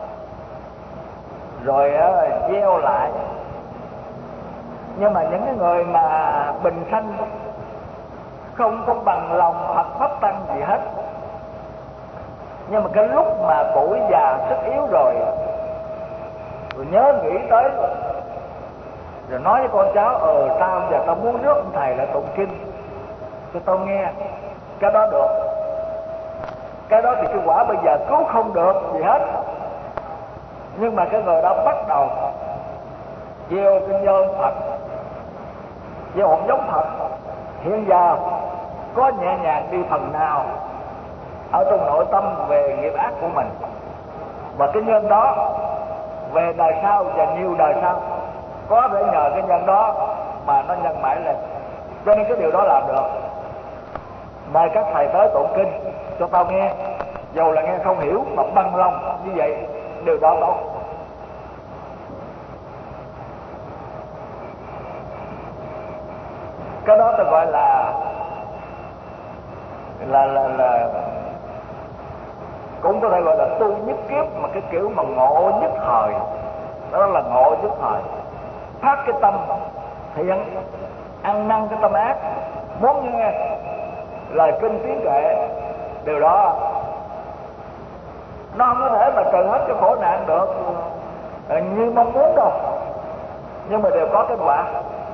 rồi gieo lại. Nhưng mà những cái người mà bình sanh không có bằng lòng Phật pháp tăng gì hết, nhưng mà cái lúc mà tuổi già sức yếu rồi nhớ nghĩ tới rồi nói với con cháu tao giờ tao muốn rước ông thầy lại tụng kinh cho tao nghe, cái đó được. Cái đó thì cái quả bây giờ cứu không được gì hết. Nhưng mà cái người đó bắt đầu gieo cái nhân Phật, gieo hồn giống Phật, hiện giờ có nhẹ nhàng đi phần nào ở trong nội tâm về nghiệp ác của mình, và cái nhân đó về đời sau và nhiều đời sau có thể nhờ cái nhân đó mà nó nhân mãi lên. Cho nên cái điều đó làm được. Mời các thầy tới tụng kinh cho tao nghe, dầu là nghe không hiểu mà bằng lòng như vậy, điều đó tốt. Cái đó tôi gọi là cũng có thể gọi là tu nhất kiếp, mà cái kiểu mà ngộ nhất thời. Đó là ngộ nhất thời, phát cái tâm thiện, ăn năn cái tâm ác, muốn nghe lời kinh tiếng kệ. Điều đó nó không có thể mà trừ hết cái khổ nạn được như mong muốn đâu, nhưng mà đều có kết quả.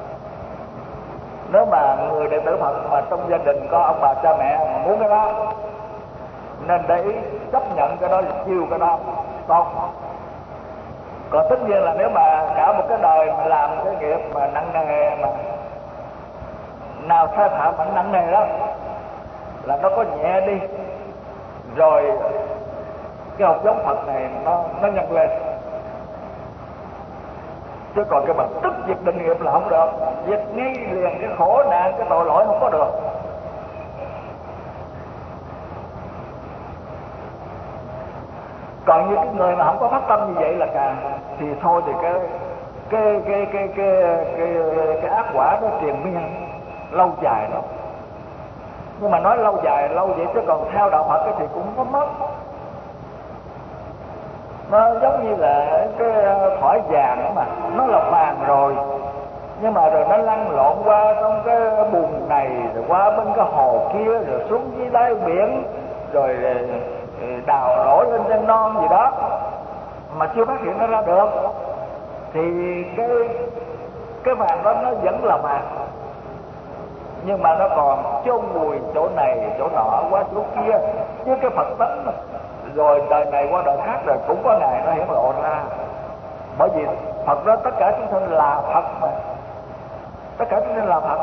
Nếu mà người đệ tử Phật mà trong gia đình có ông bà cha mẹ mà muốn cái đó, nên để ý chấp nhận cái đó, chiêu cái đó tốt. Còn tất nhiên là nếu mà cả một cái đời mà làm cái nghiệp mà nặng nề, mà nào sai phạm mà nặng nề đó, là nó có nhẹ đi rồi cái học giống Phật này nó nhân lên. Chứ còn cái bằng tức diệt định nghiệp là không được, diệt ngay liền cái khổ nạn, cái tội lỗi không có được. Còn như cái người mà không có phát tâm như vậy là càng thì thôi, thì cái ác quả nó triền miên lâu dài đó. Nhưng mà nói lâu dài lâu vậy, chứ còn theo đạo Phật thì cũng có mất. Nó giống như là cái thỏi vàng mà nó là vàng rồi, nhưng mà rồi nó lăn lộn qua trong cái bùn này, rồi qua bên cái hồ kia, rồi xuống dưới đáy biển, rồi đào nổi lên chân non gì đó mà chưa phát hiện nó ra được, thì cái vàng đó nó vẫn là vàng, nhưng mà nó còn chôn vùi chỗ này chỗ nọ qua chỗ kia. Chứ cái Phật tánh rồi đời này qua đời khác rồi cũng có ngày nó hiển lộ ra. Bởi vì Phật đó tất cả chúng sinh là Phật mà, tất cả chúng sinh là Phật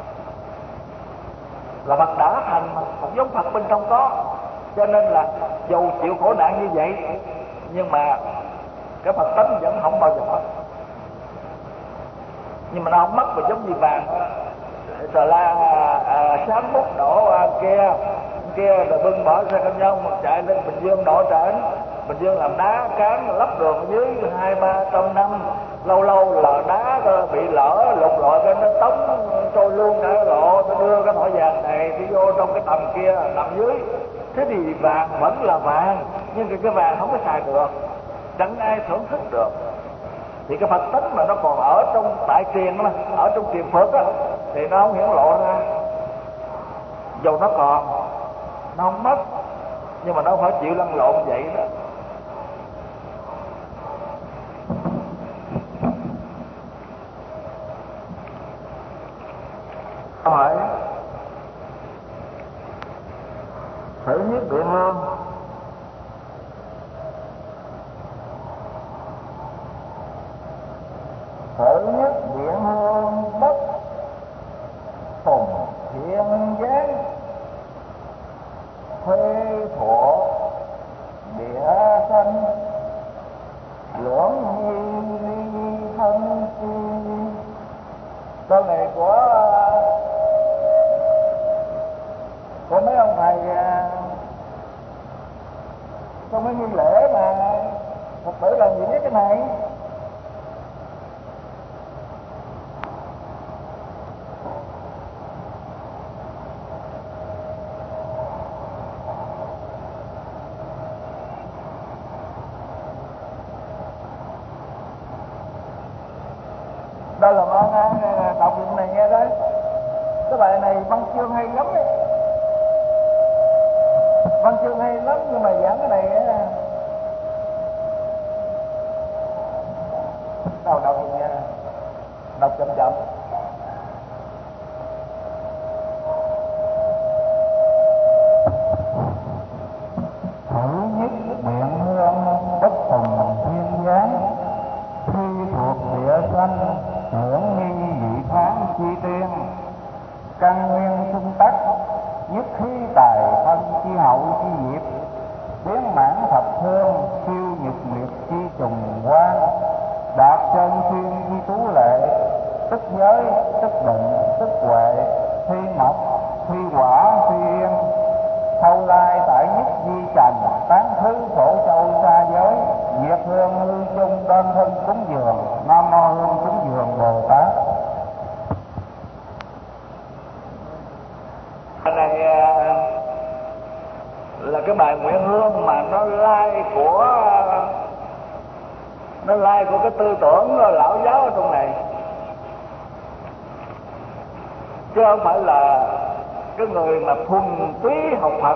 đã thành mà, một giống Phật bên trong có. Cho nên là dù chịu khổ nạn như vậy nhưng mà cái Phật tánh vẫn không bao giờ mất. Nhưng mà nó không mất mà giống như vàng Tà La sáng mút đổ kia rồi bưng bỏ xe công nhân mà chạy lên Bình Dương đổ trển. Bình Dương làm đá cán lắp đường ở dưới 200-300 năm, lâu là đá bị lỡ lục lọi cái nó tống trôi luôn cả lộ. Tôi đưa cái thỏi vàng này đi vô trong cái tầm kia nằm dưới. Thế thì vàng vẫn là vàng, nhưng cái vàng không có xài được, chẳng ai thưởng thức được. Thì cái Phật tánh mà nó còn ở trong tại truyền đó, ở trong truyền Phật á, thì nó không hiển lộ ra. Dù nó còn, nó không mất, nhưng mà nó phải chịu lăn lộn vậy đó. Hỏi thử nhất biện hương bất tùng thiên giới, thuê thuộc địa sanh, lưỡng nhi thân chi. Câu này của mấy ông thầy trong mấy nghi lễ mà Phật tử làm gì biết cái này. Đây là món đọc chuyện này nghe đấy. Cái bài này văn chương hay lắm ấy. Văn chương hay lắm nhưng mà giảng cái này ấy, đọc gì nha, đọc chậm. Thử nhất miệng hương bất tùng thiên giáng, thi thuộc địa sanh, hưởng nghi vị tháng chi tiên. Căn nguyên xung tắc, nhất khí tài thân chi hậu chi diệp. Biến mãn thập thương, siêu nhật nguyệt chi trùng quan. Đạt chân thiên chi tú lệ, tức giới, tức định, tức huệ. Thi mộc, thi quả, thi yên. Thâu lai tại nhất di trần, tán thứ phổ châu xa giới. Diệt hương hư chung đơn thân cúng dường, Nam mô hương cúng dường Bồ Tát. Cái này là cái bài nguyện hương mà nó lai của cái tư tưởng lão giáo ở trong này, chứ không phải là cái người mà thuần túy học Phật.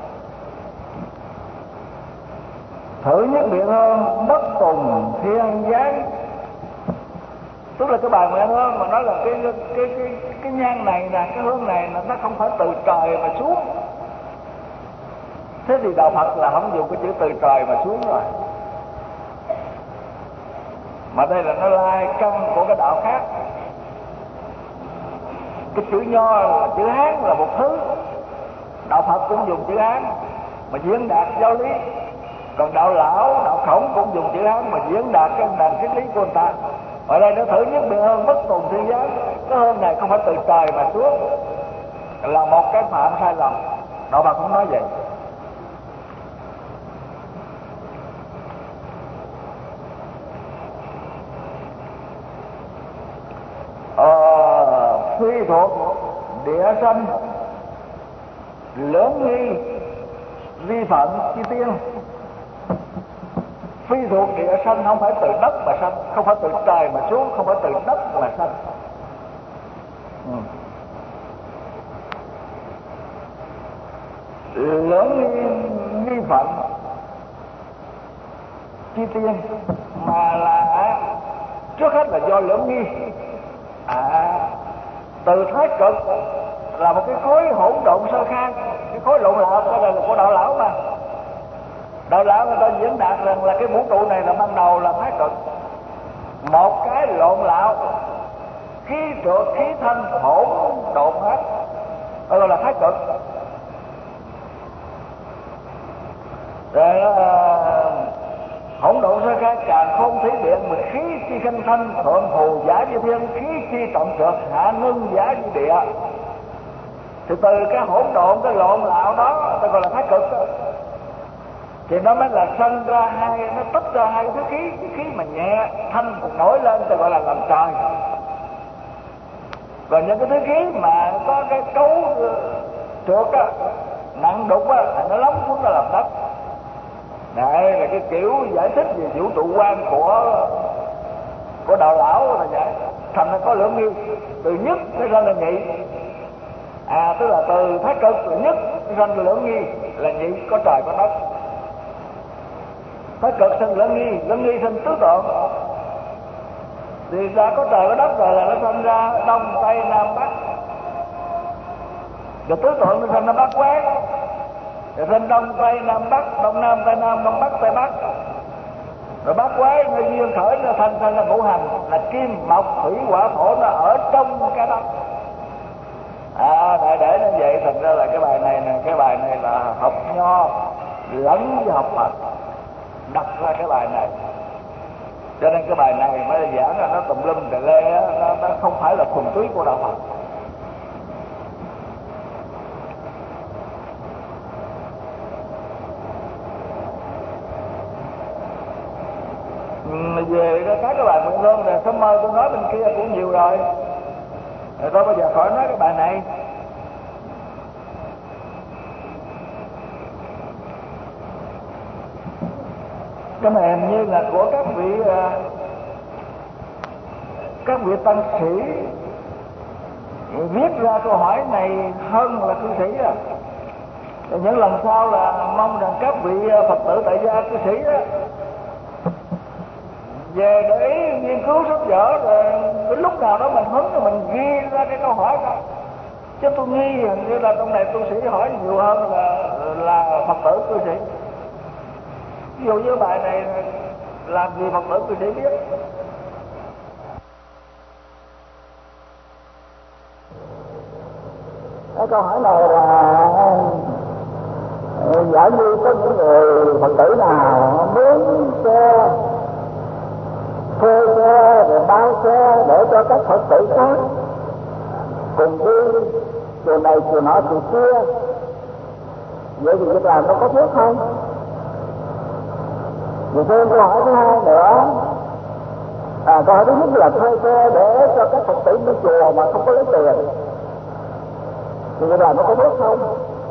Thử nhất biện hương bất tùng thiên giáng, tức là cái bài nguyện hương mà nói là cái nhang này nè, cái hương này là nó không phải từ trời mà xuống. Thế thì đạo Phật là không dùng cái chữ từ trời mà xuống rồi, mà đây là nó lai căn của cái đạo khác. Cái chữ Nho là chữ Hán là một thứ, đạo Phật cũng dùng chữ Hán mà diễn đạt giáo lý, còn đạo Lão, đạo Khổng cũng dùng chữ Hán mà diễn đạt cái nền triết lý của người ta. Ở đây nó thử nhất biện hương bất tùng thiên giáng, cái hương này không phải từ trời mà xuống, là một cái phạm sai lầm. Đạo Phật không nói vậy. Phi thuộc địa sanh, lưỡng nghi vi phạm chi tiên. Phi thuộc địa sanh không phải từ đất mà sanh, không phải từ trời mà xuống, không phải từ đất mà sanh. Lưỡng nghi nghi phận chi tiên, mà là trước hết là do lưỡng nghi. Từ Thái Cực là một cái khối hỗn độn sơ khai, cái khối lộn lạo, cái này là của đạo lão mà. Đạo lão người ta diễn đạt rằng là cái vũ trụ này là ban đầu là Thái Cực, một cái lộn lạo, khí trượt khí thanh hỗn độn hết, đó gọi là Thái Cực. Rồi hỗn độn sơ khai càn khôn thí điện, mà khí chi khanh thanh thượng phù giả di thiên, khí chi trọng trượt hạ ngưng giả di địa. Thì từ cái hỗn độn, cái lộn lạo đó ta gọi là Thái Cực đó. Thì nó mới là sinh ra hai, nó tách ra hai cái khí, cái khí mà nhẹ thanh nổi lên ta gọi là làm trời. Còn những cái thứ khí mà có cái cấu trượt á, nặng đục á, nó lóng xuống là làm đất. Đây là cái kiểu giải thích về vũ trụ quan của đạo lão là vậy. Thành nó có lưỡng nghi, từ nhất nó ra là nhị. Tức là từ Thái Cực từ nhất ra là lưỡng nghi, là nhị, có trời có đất. Thái Cực sinh lưỡng nghi sinh tứ tượng. Thì ra có trời có đất rồi là nó sinh ra đông tây nam bắc. Rồi tứ tượng nó sinh ra bắc quán. Rồi sinh đông tây nam bắc, đông nam tây nam, đông bắc tây bắc. Rồi bát quái nó duyên khởi nó thành là ngũ hành, là kim mộc thủy hỏa thổ, nó ở trong cái đất. Để nó vậy, thành ra là cái bài này nè, cái bài này là học nho lẫn với học Phật đặt ra cái bài này. Cho nên cái bài này mới giảng là nó tùm lum tè lê á, nó không phải là thuần túy của đạo Phật. Về các cái bài Mượn Lương này, sớm mơ tôi nói bên kia cũng nhiều rồi tôi bây giờ khỏi nói cái bài này. Cái này hình như là của các vị tăng sĩ viết ra câu hỏi này hơn là cư sĩ á. Những lần sau là mong rằng các vị Phật tử tại gia cư sĩ á về để nghiên cứu sách vở, rồi cái lúc nào đó mình hứng rồi mình ghi ra cái câu hỏi đó. Chứ tôi nghi hình như là trong này tu sĩ hỏi nhiều hơn là Phật tử cư sĩ. Ví dụ như bài này làm gì Phật tử cư sĩ biết. Cái câu hỏi này là giả như có những người Phật tử nào muốn thuê xe rồi bao xe để cho các Phật tử khác cùng đi chùa này chùa nọ chùa kia, vậy thì việc làm nó có phước không? Rồi thêm câu hỏi thứ hai nữa, câu hỏi thứ nhất là thuê xe để cho các Phật tử đi chùa mà không có lấy tiền, thì việc làm nó có phước không?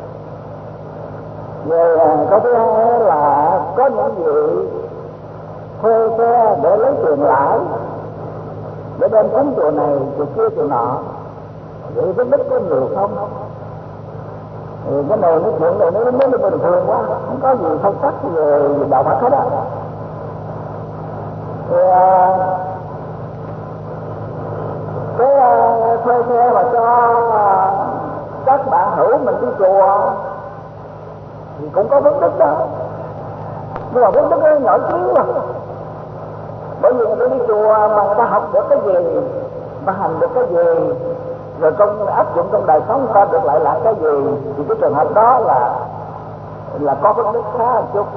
Rồi câu thứ hai là có những vị thuê xe để lấy tiền lãi để đem cúng chùa này chùa kia chùa nọ, vậy cái đức có nhiều không? Thì cái này nói chuyện này nó mới bình thường quá, không có gì sâu sắc về đạo Phật hết á. Thì cái thuê xe mà cho các bạn hữu mình đi chùa thì cũng có phước đức đó, nhưng mà phước đức nó nhỏ xíu à. Bởi vì người ta đi chùa mà người ta học được cái gì, người ta hành được cái gì, rồi áp dụng trong đời sống người ta được lại là cái gì, thì cái trường hợp đó là có phước đức khá một chút,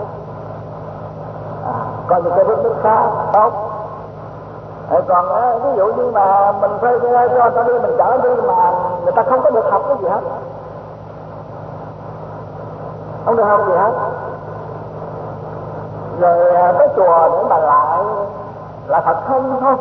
coi như cái phước đức khá tốt. Còn ví dụ như mà mình thuê xe cho người ta đi, mình chở đi mà người ta không có được học cái gì hết, không được học gì hết, rồi tới chùa để mà lại Phật không thôi,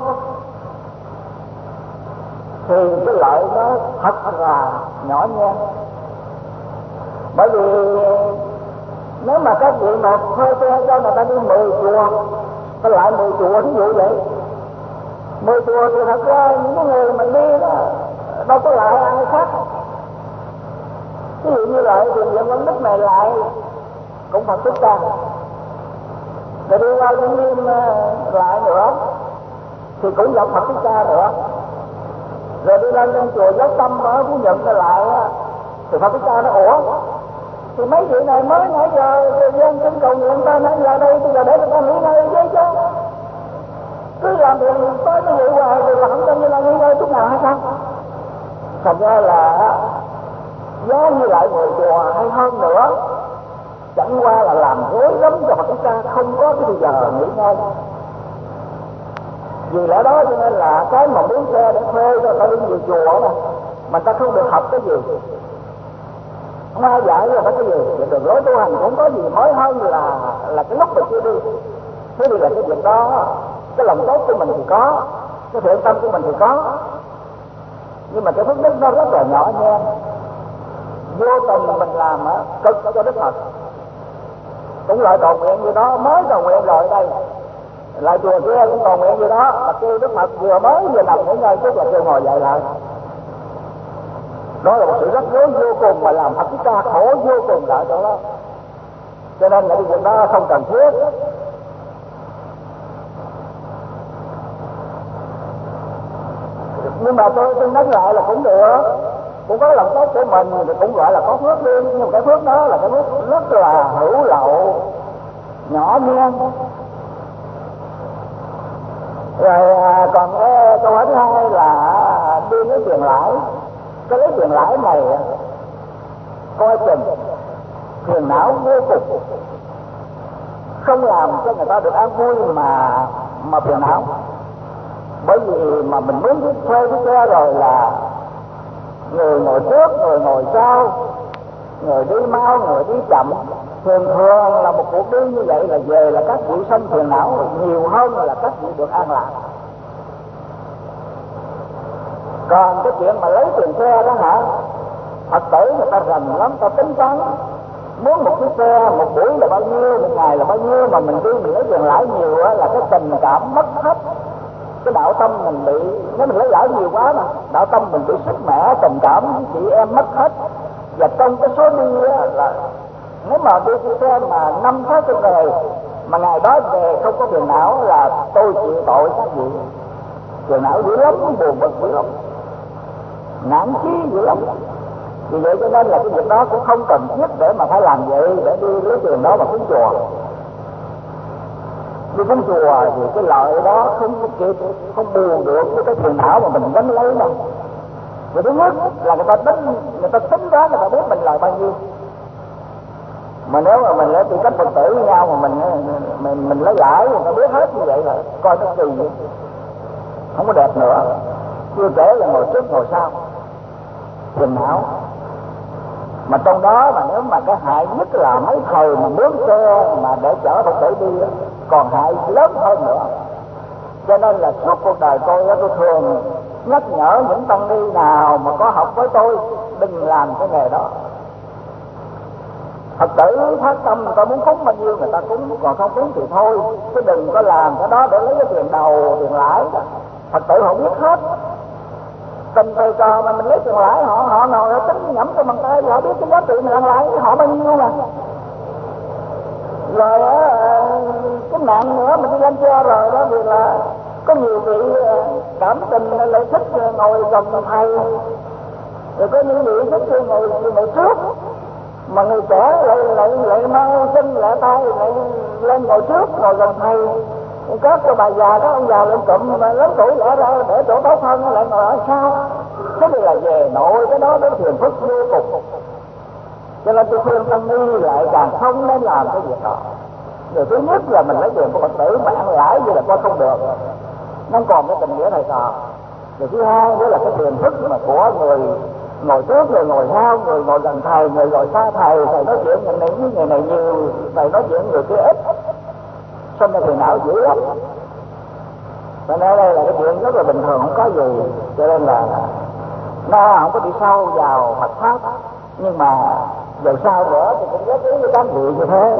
thì cái lợi nó thật là nhỏ nhen. Bởi vì nếu mà các vị mà thuê xe cho người ta đi 10 chùa, ta lại 10 chùa, ví dụ vậy, 10 chùa thì thật ra những cái người mà đi đó đâu có lại ai khác. Ví dụ như lại thì viện Quảng Đức này lại cũng Phật Thích Ca. Rồi đi qua Vĩnh Nghiêm lại nữa thì cũng gặp Phật Thích Ca nữa. Rồi đi lên chùa Giáo Tâm ở Phú Nhuận lại thì Phật Thích Ca nói ủa thì mấy vị này mới nãy giờ dân xin cầu nguyện ta nãy giờ đây bây giờ để người ta nghỉ ngơi với chứ, cứ làm việc tới cái vụ hoài rồi là không cho như là nghỉ ngơi chút nào hay sao? Thành ra là giá như lại ngồi chùa hay hơn nữa, chẳng qua là làm rối lắm cho Phật Thích Ca không có cái giờ nghỉ ngơi. Vì lẽ đó cho nên là cái mà muốn xe để thuê cho ta đi về chùa mà ta không được học cái gì, không ai dạy là phải cái gì, đường lối tu hành cũng có gì mới hơn là cái lúc mình chưa đi. Thế thì là cái việc đó, cái lòng tốt của mình thì có, cái thiện tâm của mình thì có, nhưng mà cái phước đức nó rất là nhỏ nhen, vô tình mình làm cực cho Đức Phật. Cũng lại cầu nguyện như đó, mới cầu nguyện rồi đây lại chùa kia cũng cầu nguyện như đó, mà kêu Đức Phật vừa nằm nghỉ ngơi chút là kêu ngồi dậy lại. Đó là một sự rắc rối vô cùng mà làm Phật Thích Ca khổ vô cùng tại chỗ đó. Cho nên là cái việc đó không cần thiết. Nhưng mà tôi nói lại là cũng được, cũng có lòng tốt của mình thì cũng gọi là có phước đi, nhưng mà cái phước đó là cái phước rất là hữu lậu, nhỏ nhen. Rồi còn cái câu hỏi thứ hai là đi lấy tiền lãi. Cái lấy tiền lãi này coi chừng phiền não vô cùng, không làm cho người ta được an vui mà phiền não. Bởi vì mà mình muốn thuê cái xe rồi là người ngồi trước, người ngồi sau, người đi mau, người đi chậm. Thường là một cuộc đi như vậy là về là các vị sanh phiền não nhiều hơn là các vị được an lạc. Còn cái chuyện mà lấy tiền xe đó hả, Phật tử người ta rành lắm, ta tính toán muốn một cái xe một buổi là bao nhiêu, một ngày là bao nhiêu, mà mình đi mình lấy tiền lãi nhiều là cái tình cảm mất hết. Cái đạo tâm mình bị, nếu mình lấy lãi nhiều quá mà đạo tâm mình bị sức mẻ, tình cảm chị em mất hết. Và trong cái số đi là nếu mà đi cái xe mà 5-6 đời mà ngày đó về không có phiền não là tôi chịu tội các vị. Phiền não dữ lắm, buồn bực dữ lắm, nản chí dữ lắm. Vì vậy cho nên là cái việc đó cũng không cần thiết để mà phải làm vậy, để đi lấy tiền đó mà cúng chùa. Đi cúng chùa thì cái lợi đó không kịp, không bù được với cái phiền não mà mình gánh lấy đâu. Vì thứ nhất là người ta tính toán, người ta biết mình lợi bao nhiêu. Mà nếu mà mình lấy tư cách Phật tử với nhau mà mình lấy lãi, người ta biết hết như vậy là coi nó kỳ vậy, không có đẹp nữa. Chưa kể là ngồi trước ngồi sau phiền não. Mà trong đó mà nếu mà cái hại nhất là mấy thời mà mướn xe mà để chở Phật tử đi còn hại lớn hơn nữa. Cho nên là suốt cuộc đời tôi thường nhắc nhở những tăng ni nào mà có học với tôi đừng làm cái nghề đó. Phật tử phát tâm người ta muốn cúng bao nhiêu người ta cúng, còn không cúng thì thôi, chứ đừng có làm cái đó để lấy cái tiền đầu tiền lãi. Phật tử họ biết hết, tình cờ cờ mà mình lấy tiền lãi họ ngồi tính nhẩm cho bằng tay, họ biết cái giá trị mình ăn lãi họ bao nhiêu mà. Rồi cái nạn nữa mình đi lên xe rồi đó thì là có nhiều vị cảm tình lại thích ngồi gần thầy, rồi có những vị thích ngồi trước, mà người trẻ lại mau chân lại tay lại lên ngồi trước ngồi gần thầy. Các cho bà già, các ông già lên cụm mà lớn tuổi lẽ ra để chỗ tốt hơn lại ngồi ở sau. Thế thì là về nội cái đó phiền phức vô cùng. Cho nên tôi khuyên tăng ni lại càng không nên làm cái việc đó. Điều thứ nhất là mình lấy tiền của Phật tử mà ăn lãi vậy là coi không được, nó còn cái tình nghĩa này còn. Điều thứ hai đó là cái phiền phức mà của người ngồi trước, người ngồi sau, người ngồi gần thầy, người ngồi xa thầy. Thầy nói chuyện người này với người này nhiều, thầy nói chuyện người kia ít, xong rồi phiền não dữ lắm. Cho nên đây là cái chuyện rất là bình thường, không có gì. Cho nên là nó không có đi sâu vào Phật pháp, nhưng mà về sau nữa thì cũng góp ý với các vị như thế.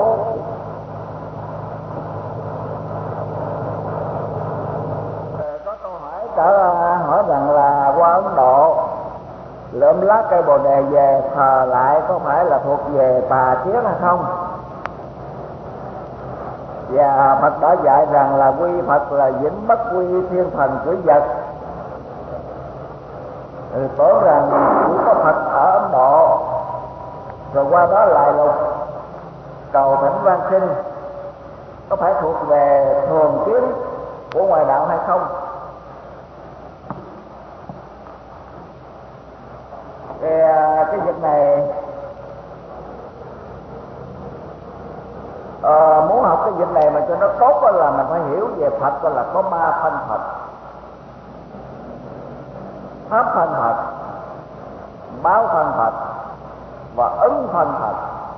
Có câu hỏi rằng là qua Ấn Độ lượm lá cây bồ đề về thờ lại có phải là thuộc về tà triết hay không? Và Phật đã dạy rằng là quy Phật là vĩnh bất quy thiên thần cử vật. Tưởng rằng chỉ có Phật ở Ấn Độ, rồi qua đó lại lục cầu thỉnh van sinh, có phải thuộc về thường kiến của ngoại đạo hay không? Cái việc này muốn học cái việc này mà cho nó tốt là mình phải hiểu về Phật là có 3 thân Phật: pháp thân Phật, báo thân Phật và ứng thân Phật.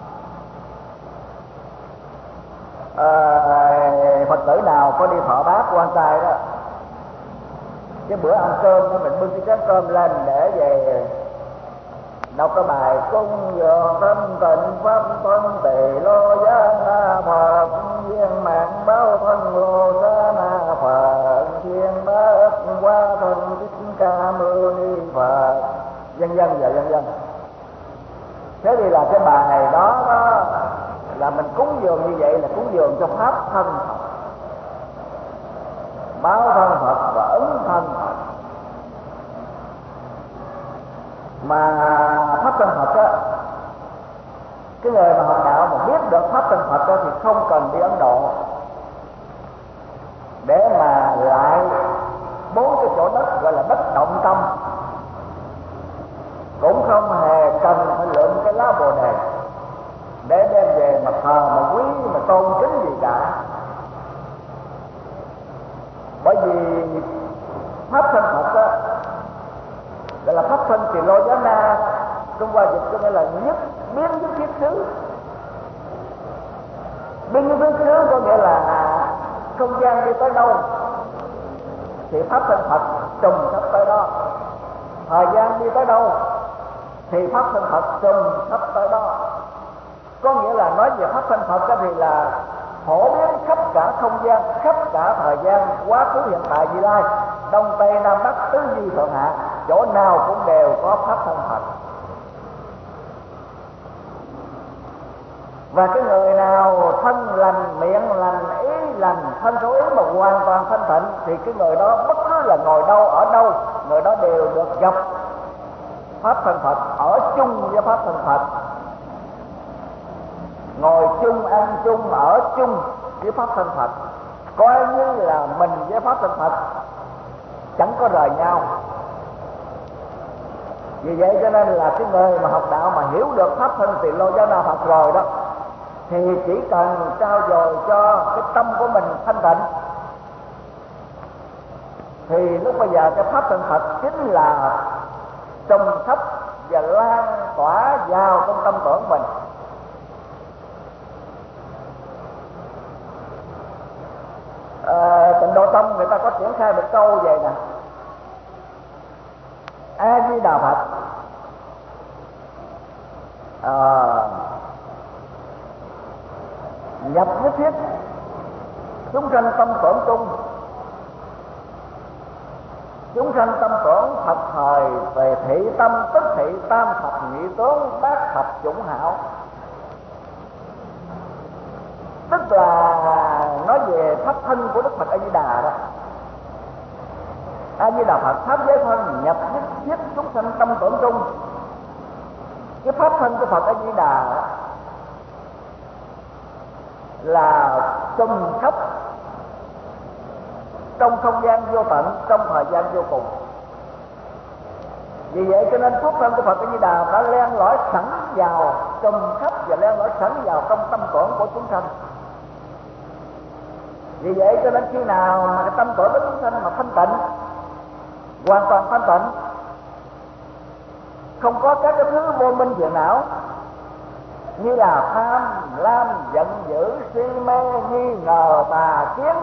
Phật tử nào có đi thọ bát quan trai đó, cái bữa ăn cơm đó mình bưng cái chén cơm lên để về đọc cái bài cung dường thân tịnh pháp thân tỳ lô giá na Phật viên mạng báo thân lô giá na Phật thiên bát qua thân thích ca mâu ni Phật, vân vân và vân vân. Thế thì là cái bài đó là mình cúng dường như vậy là cúng dường cho pháp thân Phật, báo thân Phật và ứng thân Phật. Mà pháp thân Phật á, cái người mà học đạo mà biết được pháp thân Phật á, thì không cần đi Ấn Độ để mà lại 4 cái chỗ đất gọi là đất động tâm, cũng không hề cần phải lượm cái lá Bồ Đề để đem về mà thờ mà quý mà tôn kính gì cả. Bởi vì pháp thân Phật á gọi là pháp thân Tỳ Lô Giá Na, Trung Hoa dịch có nghĩa là nhất biến nhất thiết xứ. Biến nhất thiết xứ có nghĩa là không gian đi tới đâu thì pháp thân Phật trùng sắp tới đó, thời gian đi tới đâu thì pháp thân Phật trùng sắp tới đó. Có nghĩa là nói về pháp thân Phật thì là phổ biến khắp cả không gian, khắp cả thời gian, quá khứ hiện tại vị lai, đông tây nam bắc tứ duy thượng hạ, chỗ nào cũng đều có pháp thân Phật. Và cái người nào thân lành, miệng lành, ý lành, thân khẩu ý mà hoàn toàn thanh tịnh thì cái người đó bất cứ là ngồi đâu ở đâu, người đó đều được gặp pháp thân Phật, ở chung với pháp thân Phật, ngồi chung, ăn chung, ở chung với pháp thân Phật, coi như là mình với pháp thân Phật chẳng có rời nhau. Vì vậy cho nên là cái người mà học đạo mà hiểu được pháp thân Tỳ Lô Giá Na Phật rồi đó, thì chỉ cần trao dồi cho cái tâm của mình thanh tịnh, thì lúc bây giờ cái pháp thân Phật chính là trùng thấp và lan tỏa vào trong tâm tưởng mình. Tịnh Độ Tông người ta có triển khai một câu về nè: A Di Đà Phật nhập nhất thiết chúng sanh tâm tưởng chung, chúng sanh tâm tưởng Phật thời về thị tâm tức thị tam thập nhị tướng bát thập chủng hảo. Tức là nói về pháp thân của Đức Phật A Di Đà đó. A Di Đà Phật pháp giới thân nhập nhất thiết chúng sanh tâm tưởng chung. Cái pháp thân của Phật A Di Đà đó là trùng khắp trong không gian vô tận, trong thời gian vô cùng. Vì vậy cho nên pháp thân của Phật A Di Đà đã len lỏi sẵn vào, trùng khắp và len lỏi sẵn vào trong tâm tưởng của chúng sanh. Vì vậy cho nên khi nào mà cái tâm tưởng của chúng sanh mà thanh tịnh, hoàn toàn thanh tịnh, không có các cái thứ vô minh phiền não như là tham, lam, giận dữ, si mê, nghi ngờ, tà kiến,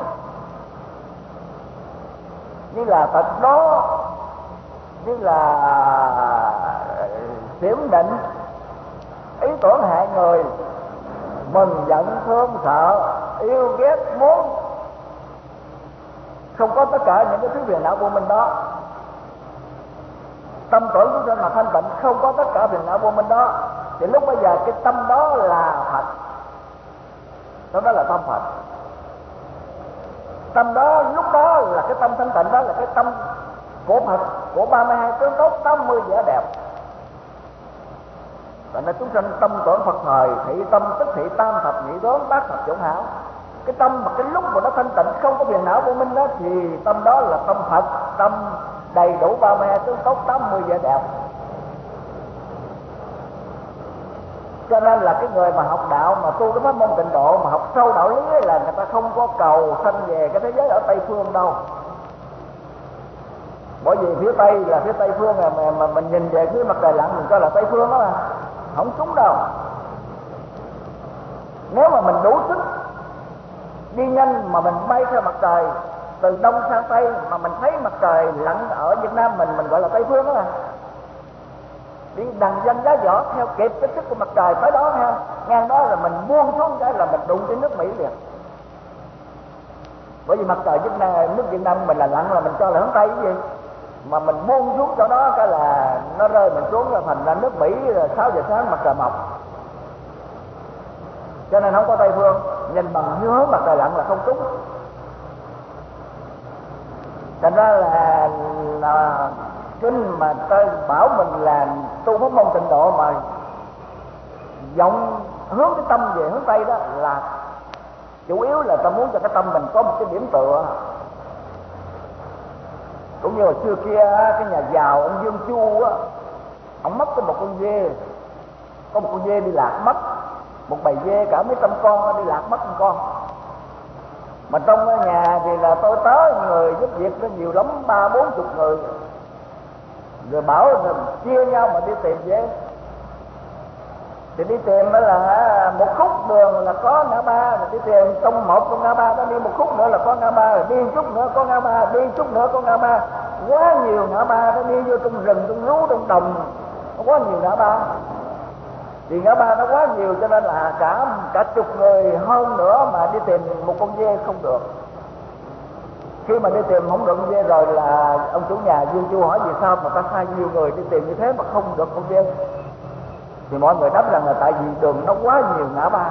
như là tật đố, như là xiểm định, ý tưởng hại người, mừng giận thương sợ, yêu ghét muốn, không có tất cả những cái thứ phiền não vô minh đó. Tâm tưởng chúng sanh mà thanh tịnh, không có tất cả phiền não vô minh đó, thì lúc bây giờ cái tâm đó là Phật, đó là tâm Phật. Tâm đó lúc đó là cái tâm thanh tịnh, đó là cái tâm của Phật, của 32 tướng tốt, 80 vẻ đẹp. Vậy nên chúng sanh tâm tưởng Phật thời, thị tâm tức thị tam thập nhị tướng, bát thập chủng hảo. Cái tâm mà cái lúc mà nó thanh tịnh không có phiền não vô minh đó, thì tâm đó là tâm Phật, tâm đầy đủ 32 tướng tốt, 80 vẻ đẹp. Cho nên là cái người mà học đạo, mà tu cái pháp môn tịnh độ, mà học sâu đạo lý ấy, là người ta không có cầu sanh về cái thế giới ở Tây Phương đâu. Bởi vì phía Tây là phía Tây Phương, mà mình nhìn về phía mặt trời lặn mình cho là Tây Phương đó mà, không trúng đâu. Nếu mà mình đủ sức đi nhanh mà mình bay theo mặt trời từ đông sang tây, mà mình thấy mặt trời lặn ở Việt Nam mình gọi là Tây Phương đó mà. Đi đằng danh giá võ theo kịp cái sức của mặt trời tới đó ha, ngang đó là mình buông xuống cái là mình đụng tới nước Mỹ liền. Bởi vì mặt trời nước Việt Nam mình là lặn, là mình cho là hướng Tây cái gì, mà mình buông xuống chỗ đó cái là nó rơi mình xuống, là thành ra nước Mỹ là 6 giờ sáng mặt trời mọc. Cho nên không có Tây Phương, nhìn bằng hướng mặt trời lặn là không trúng. Thành ra là kinh mà tôi bảo mình là tu pháp môn tịnh độ mà vọng hướng cái tâm về hướng Tây đó, là chủ yếu là ta muốn cho cái tâm mình có một cái điểm tựa. Cũng như hồi xưa kia cái nhà giàu ông Dương Chu á, ông mất cái một con dê, có một con dê đi lạc mất, một bầy dê cả mấy trăm con đi lạc mất một con. Mà trong nhà thì là tôi tới người giúp việc nó nhiều lắm, 30-40 người, rồi bảo là chia nhau mà đi tìm dê. Thì đi tìm đó là một khúc đường là có ngã ba, rồi đi tìm trong một con ngã ba đó, đi một khúc nữa là có ngã ba, rồi đi một chút nữa có ngã ba, đi một chút nữa có ngã ba, quá nhiều ngã ba. Nó đi vô trong rừng, trong rú, trong đồng, nó quá nhiều ngã ba. Thì ngã ba nó quá nhiều cho nên là cả chục người hơn nữa mà đi tìm một con dê không được. Khi mà đi tìm không được con dê rồi là ông chủ nhà Dương Chu hỏi vì sao mà ta sai nhiều người đi tìm như thế mà không được con dê. Thì mọi người đáp rằng là tại vì đường nó quá nhiều ngã ba,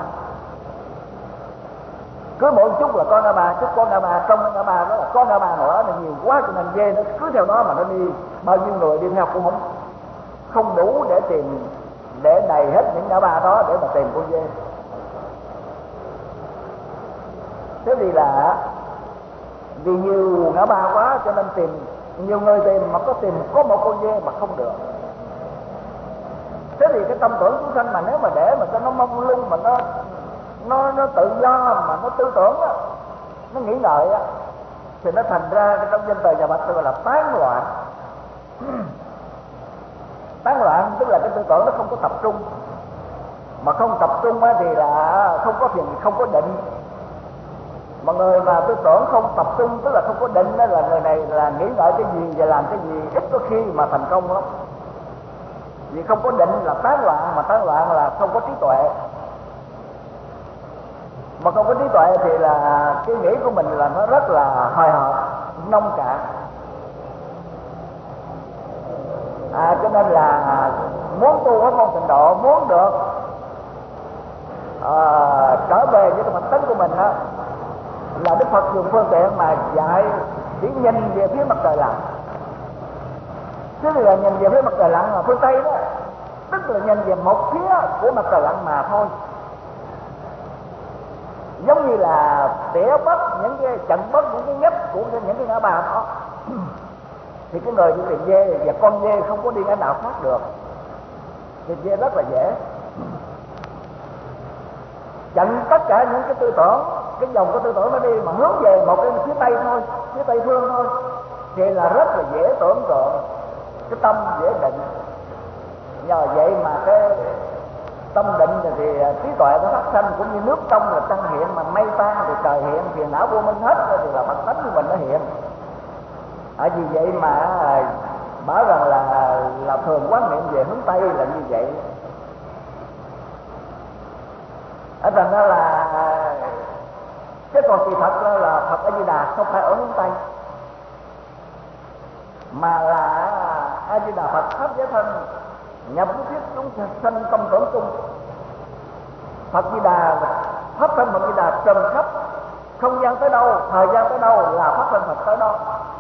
cứ mỗi chút là có ngã ba, chút có ngã ba, trong ngã ba đó là có ngã ba nữa, nó nhiều quá cho nên dê nó cứ theo đó mà nó đi, bao nhiêu người đi theo cũng không đủ để tìm, để đầy hết những ngã ba đó để mà tìm con dê. Thế thì là vì nhiều ngã ba quá cho nên tìm, nhiều người tìm mà có một con dê mà không được. Thế thì cái tâm tưởng chúng sanh mà nếu mà để mà cho nó mông lung, mà nó tự do mà nó tư tưởng á, nó nghĩ ngợi á, thì nó thành ra cái trong danh từ nhà Phật gọi là tán loạn. Tán loạn tức là cái tư tưởng nó không có tập trung, mà không tập trung á thì là không có thiền, không có định. Mà người mà tư tưởng không tập trung tức là không có định đó, là người này là nghĩ ngợi cái gì và làm cái gì ít có khi mà thành công lắm. Vì không có định là tán loạn, mà tán loạn là không có trí tuệ. Mà không có trí tuệ thì là cái nghĩ của mình là nó rất là hời hợt, nông cạn. Cho nên là muốn tu pháp môn tịnh độ, muốn được trở về với cái bản tính của mình đó, là Đức Phật dùng phương tiện mà dạy chỉ nhìn về phía mặt trời lặn. Thế là nhìn về phía mặt trời lặn là phương Tây đó, tức là nhìn về một phía của mặt trời lặn mà thôi. Giống như là tỉa bớt những cái chặn bớt những cái nhấp của những cái ngã ba đó, thì cái người đi tìm dê và con dê không có đi ngã nào khác được. Tìm dê rất là dễ, chặn tất cả những cái tư tưởng, cái dòng của tư tưởng nó đi mà hướng về một cái phía Tây thôi, phía Tây phương thôi, thì là rất là dễ tưởng tượng, cái tâm dễ định. Nhờ vậy mà cái tâm định thì trí tuệ nó phát sanh, cũng như nước trong là tăng hiện, mà mây tan thì trời hiện, phiền não vô minh hết thì là bản tánh của mình nó hiện. Vì vậy mà bảo rằng là thường quán niệm về hướng Tây là như vậy. Thành ra là chứ còn kỳ thật là Phật A Di Đà không phải ở hướng Tây, mà là A Di Đà Phật pháp giới thân, nhập thiết chúng sanh tâm tưởng chung. Phật Di Đà pháp thân Phật Di Đà trần khắp không gian tới đâu, thời gian tới đâu là pháp thân Phật tới đó.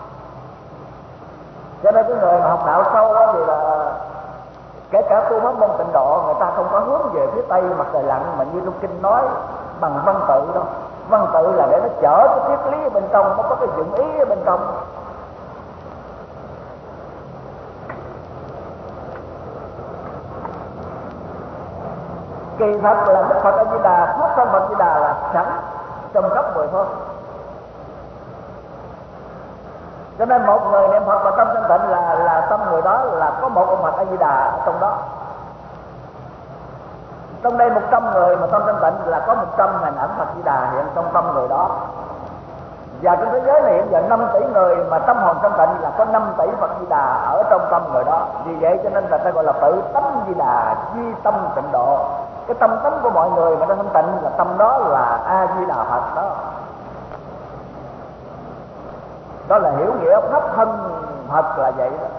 Cho nên cái người mà học đạo sâu đó thì là kể cả tu pháp môn Tịnh Độ, người ta không có hướng về phía tây mặt trời lặn mà như trong kinh nói bằng văn tự đâu. Văn tự là để nó chở cái triết lý ở bên trong, nó có cái dụng ý ở bên trong. Kỳ thật là Đức Phật A Di Đà, pháp thân Phật A Di Đà là sẵn trong khắp mười phương. Cho nên một người niệm Phật mà tâm thanh tịnh là tâm người đó là có một ông Phật A Di Đà trong đó. Trong đây 100 người mà tâm thanh tịnh là có 100 hình ảnh Phật Di Đà hiện trong tâm người đó. Và trên thế giới này hiện giờ 5 tỷ người mà tâm hồn thanh tịnh là có 5 tỷ Phật Di Đà ở trong tâm người đó. Vì vậy cho nên là ta gọi là tự tánh Di Đà, duy tâm tịnh độ. Cái tâm tánh của mọi người mà nó thanh tịnh là tâm đó là A Di Đà Phật đó. Đó là hiểu nghĩa pháp thân Phật là vậy đó.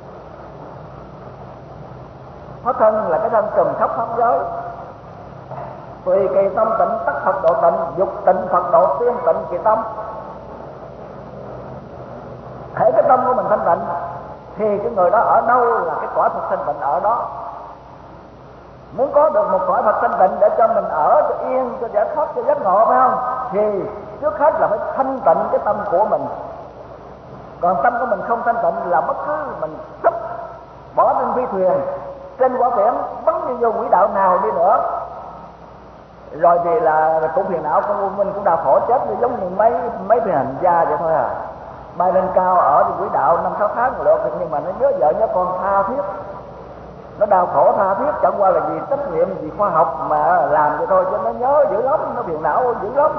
Pháp thân là cái thân trùm khắp pháp giới. Tùy kỳ tâm tịnh tất Phật độ tịnh, dục tịnh Phật độ tiên tịnh kỳ tâm. Thể cái tâm của mình thanh tịnh thì cái người đó ở đâu là cái cõi Phật thanh tịnh ở đó. Muốn có được một cõi Phật thanh tịnh để cho mình ở cho yên, cho giải thoát, cho giác ngộ phải không? Thì trước hết là phải thanh tịnh cái tâm của mình. Còn tâm của mình không thanh tịnh là bất cứ mình sắp bỏ trên phi thuyền, trên quả biển, bắn đi vô quỹ đạo nào đi nữa, rồi thì là cũng phiền não, con mình cũng đau khổ chết, giống như mấy phi hành gia vậy thôi à. Bay lên cao ở trên quỹ đạo 5-6 tháng rồi được, nhưng mà nó nhớ vợ nhớ con tha thiết, nó đau khổ tha thiết, chẳng qua là vì trách nhiệm, vì khoa học mà làm vậy thôi, chứ nó nhớ dữ lắm, nó phiền não dữ lắm.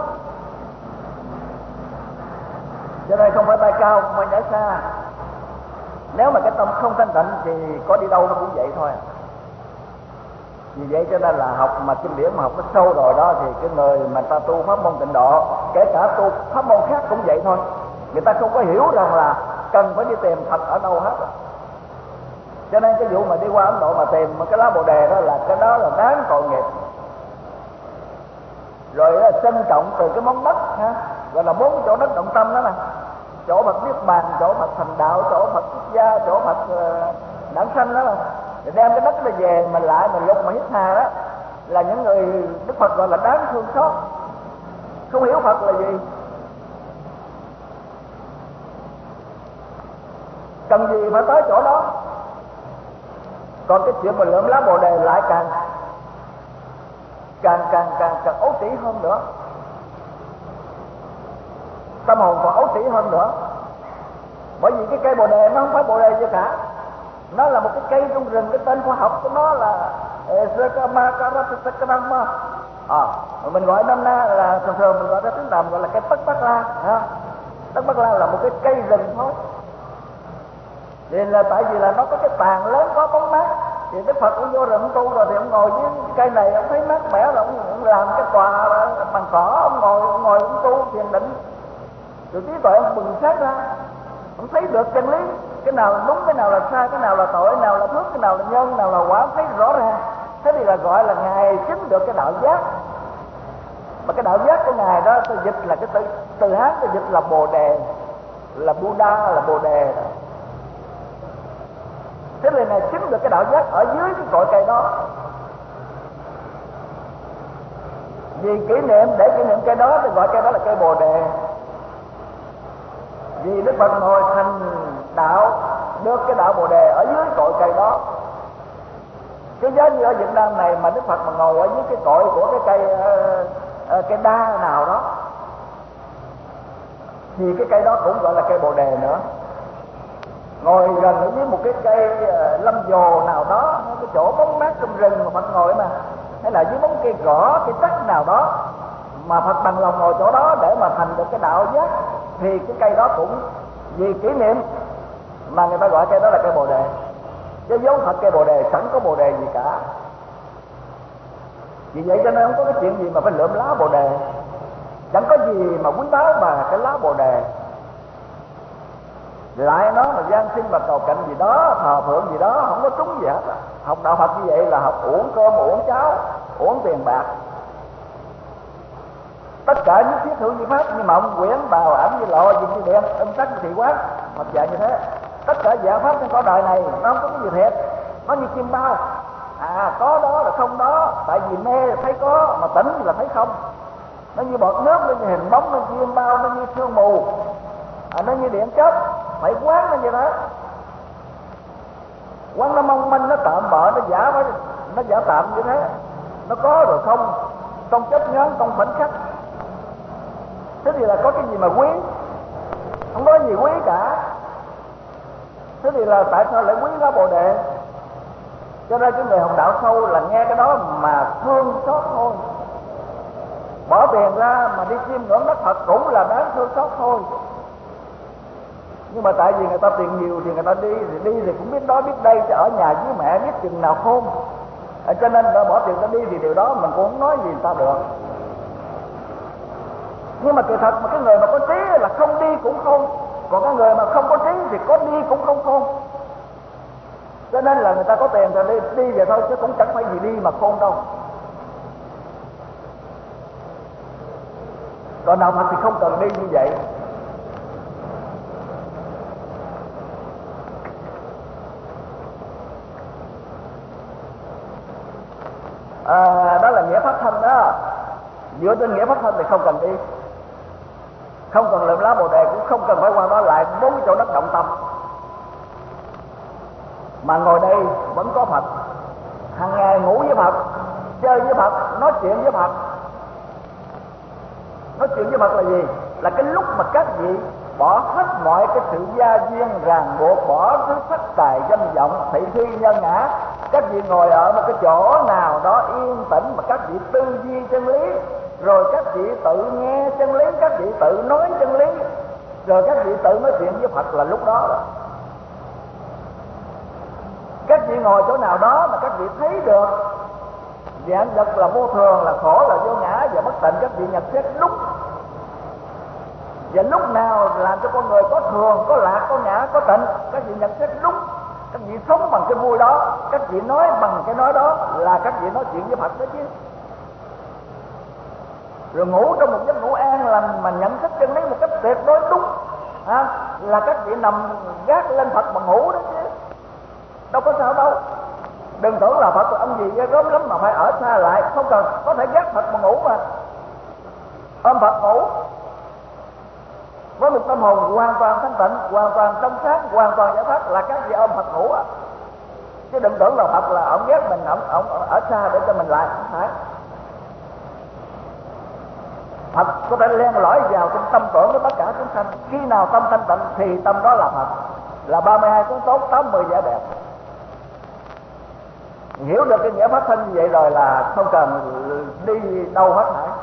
Cho nên không phải bay cao, không phải nhảy xa. Nếu mà cái tâm không thanh tịnh thì có đi đâu nó cũng vậy thôi. Vì vậy cho nên là học mà kinh điển mà học nó sâu rồi đó, thì cái người mà ta tu pháp môn Tịnh Độ, kể cả tu pháp môn khác cũng vậy thôi. Người ta không có hiểu rằng là cần phải đi tìm Phật ở đâu hết. Cho nên cái vụ mà đi qua Ấn Độ mà tìm cái lá Bồ Đề đó là cái đó là đáng tội nghiệp. Rồi trân trọng từ cái món đất ha, gọi là 4 chỗ đất động tâm đó nè. Chỗ Phật Niết Bàn, chỗ Phật Thành Đạo, chỗ Phật Xuất Gia, chỗ Phật Đản Sanh đó. Rồi đem cái đất này về mình lại mình lục mà hít hà đó, là những người Đức Phật gọi là đáng thương xót. Không hiểu Phật là gì, cần gì phải tới chỗ đó. Còn cái chuyện mà lượm lá Bồ Đề lại càng ấu trĩ hơn nữa, tâm hồn còn ấu trĩ hơn nữa. Bởi vì cái cây Bồ Đề nó không phải Bồ Đề gì cả, nó là một cái cây trong rừng, cái tên khoa học của nó là Sakama Karatasakama. Mình gọi năm na là thường mình gọi ra tiếng Đàm gọi là cây Tất Bắc La. Tất Bắc La là một cái cây rừng thôi. Thì là tại vì là nó có cái tàn lớn, có bóng mát. Thì Đức Phật cũng vô rừng tu rồi thì ông ngồi dưới cây này, ông thấy mát mẻ rồi ông làm cái tòa bằng cỏ, ông ngồi ông tu thiền định. Rồi trí tuệ ông bừng sáng ra, ông thấy được chân lý, cái nào là đúng, cái nào là sai, cái nào là tội, cái nào là phước, cái nào là nhân, cái nào là quả, thấy rõ ràng. Thế thì là gọi là Ngài chứng được cái đạo giác. Mà cái đạo giác của Ngài đó tôi dịch là cái từ Hán tôi dịch là Bồ Đề, là Buddha, là Bồ Đề đó. Thế là Ngài chứng được cái đạo giác ở dưới cái cội cây đó. Vì kỷ niệm, để kỷ niệm cây đó thì gọi cây đó là cây Bồ Đề. Vì Đức Phật ngồi thành đạo được cái đạo Bồ Đề ở dưới cội cây đó. Chứ giống như ở Việt Nam này mà Đức Phật mà ngồi ở dưới cái cội của cái cây đa nào đó thì cái cây đó cũng gọi là cây Bồ Đề nữa. Ngồi gần ở dưới một cái cây lâm dồ nào đó, cái chỗ bóng mát trong rừng mà Phật ngồi mà, hay là dưới bóng cây cỏ, cây tắc nào đó mà Phật bằng lòng ngồi chỗ đó để mà thành được cái đạo giác, thì cái cây đó cũng vì kỷ niệm mà người ta gọi cây đó là cây Bồ Đề. Chứ dấu thật cây Bồ Đề chẳng có Bồ Đề gì cả. Vì vậy cho nên không có cái chuyện gì mà phải lượm lá Bồ Đề, chẳng có gì mà quý báu mà cái lá Bồ Đề. Lại nó mà gian sinh và cầu cạnh gì đó, thờ phượng gì đó, không có trúng gì hết. Học đạo Phật như vậy là học uổng cơm, uổng cháo, uổng tiền bạc. tất cả những thiết hữu như pháp, như mộng quyển bào ảnh như lộ gì như điện âm sắc thị quán một dạng như thế. Tất cả dạng pháp trên cõi đời này nó không có cái gì thiệt, nó như chim bao. Có đó là không đó, tại vì mê là thấy có mà tỉnh là thấy không. Nó như bọt nước, nó như hình bóng, nó như chim bao, nó như sương mù, nó như điện chớp. Phải quán nó như thế. Quán nó mong manh, nó tạm bợ, nó giả tạm như thế. Nó có rồi không, không chấp nhớ, không khoảnh khắc. Thế thì là có cái gì mà quý? Không có gì quý cả. Thế thì là tại sao lại quý lá Bồ Đề? Cho nên cái người học đạo sâu là nghe cái đó mà thương xót thôi. Bỏ tiền ra mà đi chiêm ngưỡng đất Phật cũng là đáng thương xót thôi. Nhưng mà tại vì người ta tiền nhiều thì người ta đi thì cũng biết đó biết đây, chứ ở nhà với mẹ biết chừng nào khôn. Cho nên người ta bỏ tiền ra đi thì điều đó mình cũng không nói gì người ta được. Nhưng mà kỳ thật mà cái người mà có trí là không đi cũng khôn, còn cái người mà không có trí thì có đi cũng không khôn. Cho nên là người ta có tiền rồi đi vậy thôi, chứ cũng chẳng phải gì đi mà khôn đâu. Còn đạo Phật thì không cần đi như vậy. Đó là nghĩa pháp thân đó. Dựa trên nghĩa pháp thân thì không cần đi, không cần lượm lá Bồ Đề, cũng không cần phải qua đó lại 4 cái chỗ đất động tâm. Mà ngồi đây vẫn có Phật, hàng ngày ngủ với Phật, chơi với Phật, nói chuyện với Phật. Nói chuyện với Phật là gì? Là cái lúc mà các vị bỏ hết mọi cái sự gia duyên ràng buộc, bỏ thứ sắc tài danh vọng thị phi nhân ngã, các vị ngồi ở một cái chỗ nào đó yên tĩnh mà các vị tư duy chân lý, rồi các vị tự nghe chân lý, các vị tự nói chân lý, rồi các vị tự nói chuyện với Phật là lúc đó. Các vị ngồi chỗ nào đó mà các vị thấy được vạn vật là vô thường, là khổ, là vô ngã và bất tịnh, các vị nhận xét lúc. Và lúc nào làm cho con người có thường, có lạc, có ngã, có tịnh, các vị nhận xét lúc. Các vị sống bằng cái vui đó, các vị nói bằng cái nói đó, là các vị nói chuyện với Phật đó chứ. Rồi ngủ trong một giấc ngủ an lành mà nhận thức chân lý một cách tuyệt đối đúng, là các vị nằm gác lên Phật mà ngủ đó chứ. Đâu có sao đâu. Đừng tưởng là Phật ông gì ghê gớm lắm mà phải ở xa lại, không cần, có thể gác Phật mà ngủ mà. Ôm Phật ngủ với một tâm hồn hoàn toàn thanh tịnh, hoàn toàn trong sáng, hoàn toàn giải thoát, là các vị ôm Phật ngủ à. Chứ đừng tưởng là Phật là ông ghét mình, ông ở xa để cho mình lại, không phải. Phật có thể len lỏi vào trong tâm tưởng của tất cả chúng sanh. Khi nào tâm thanh tịnh thì tâm đó là Phật, là 32 tướng tốt, 80 vẻ đẹp. Hiểu được cái nghĩa pháp thân như vậy rồi là không cần đi đâu hết hả?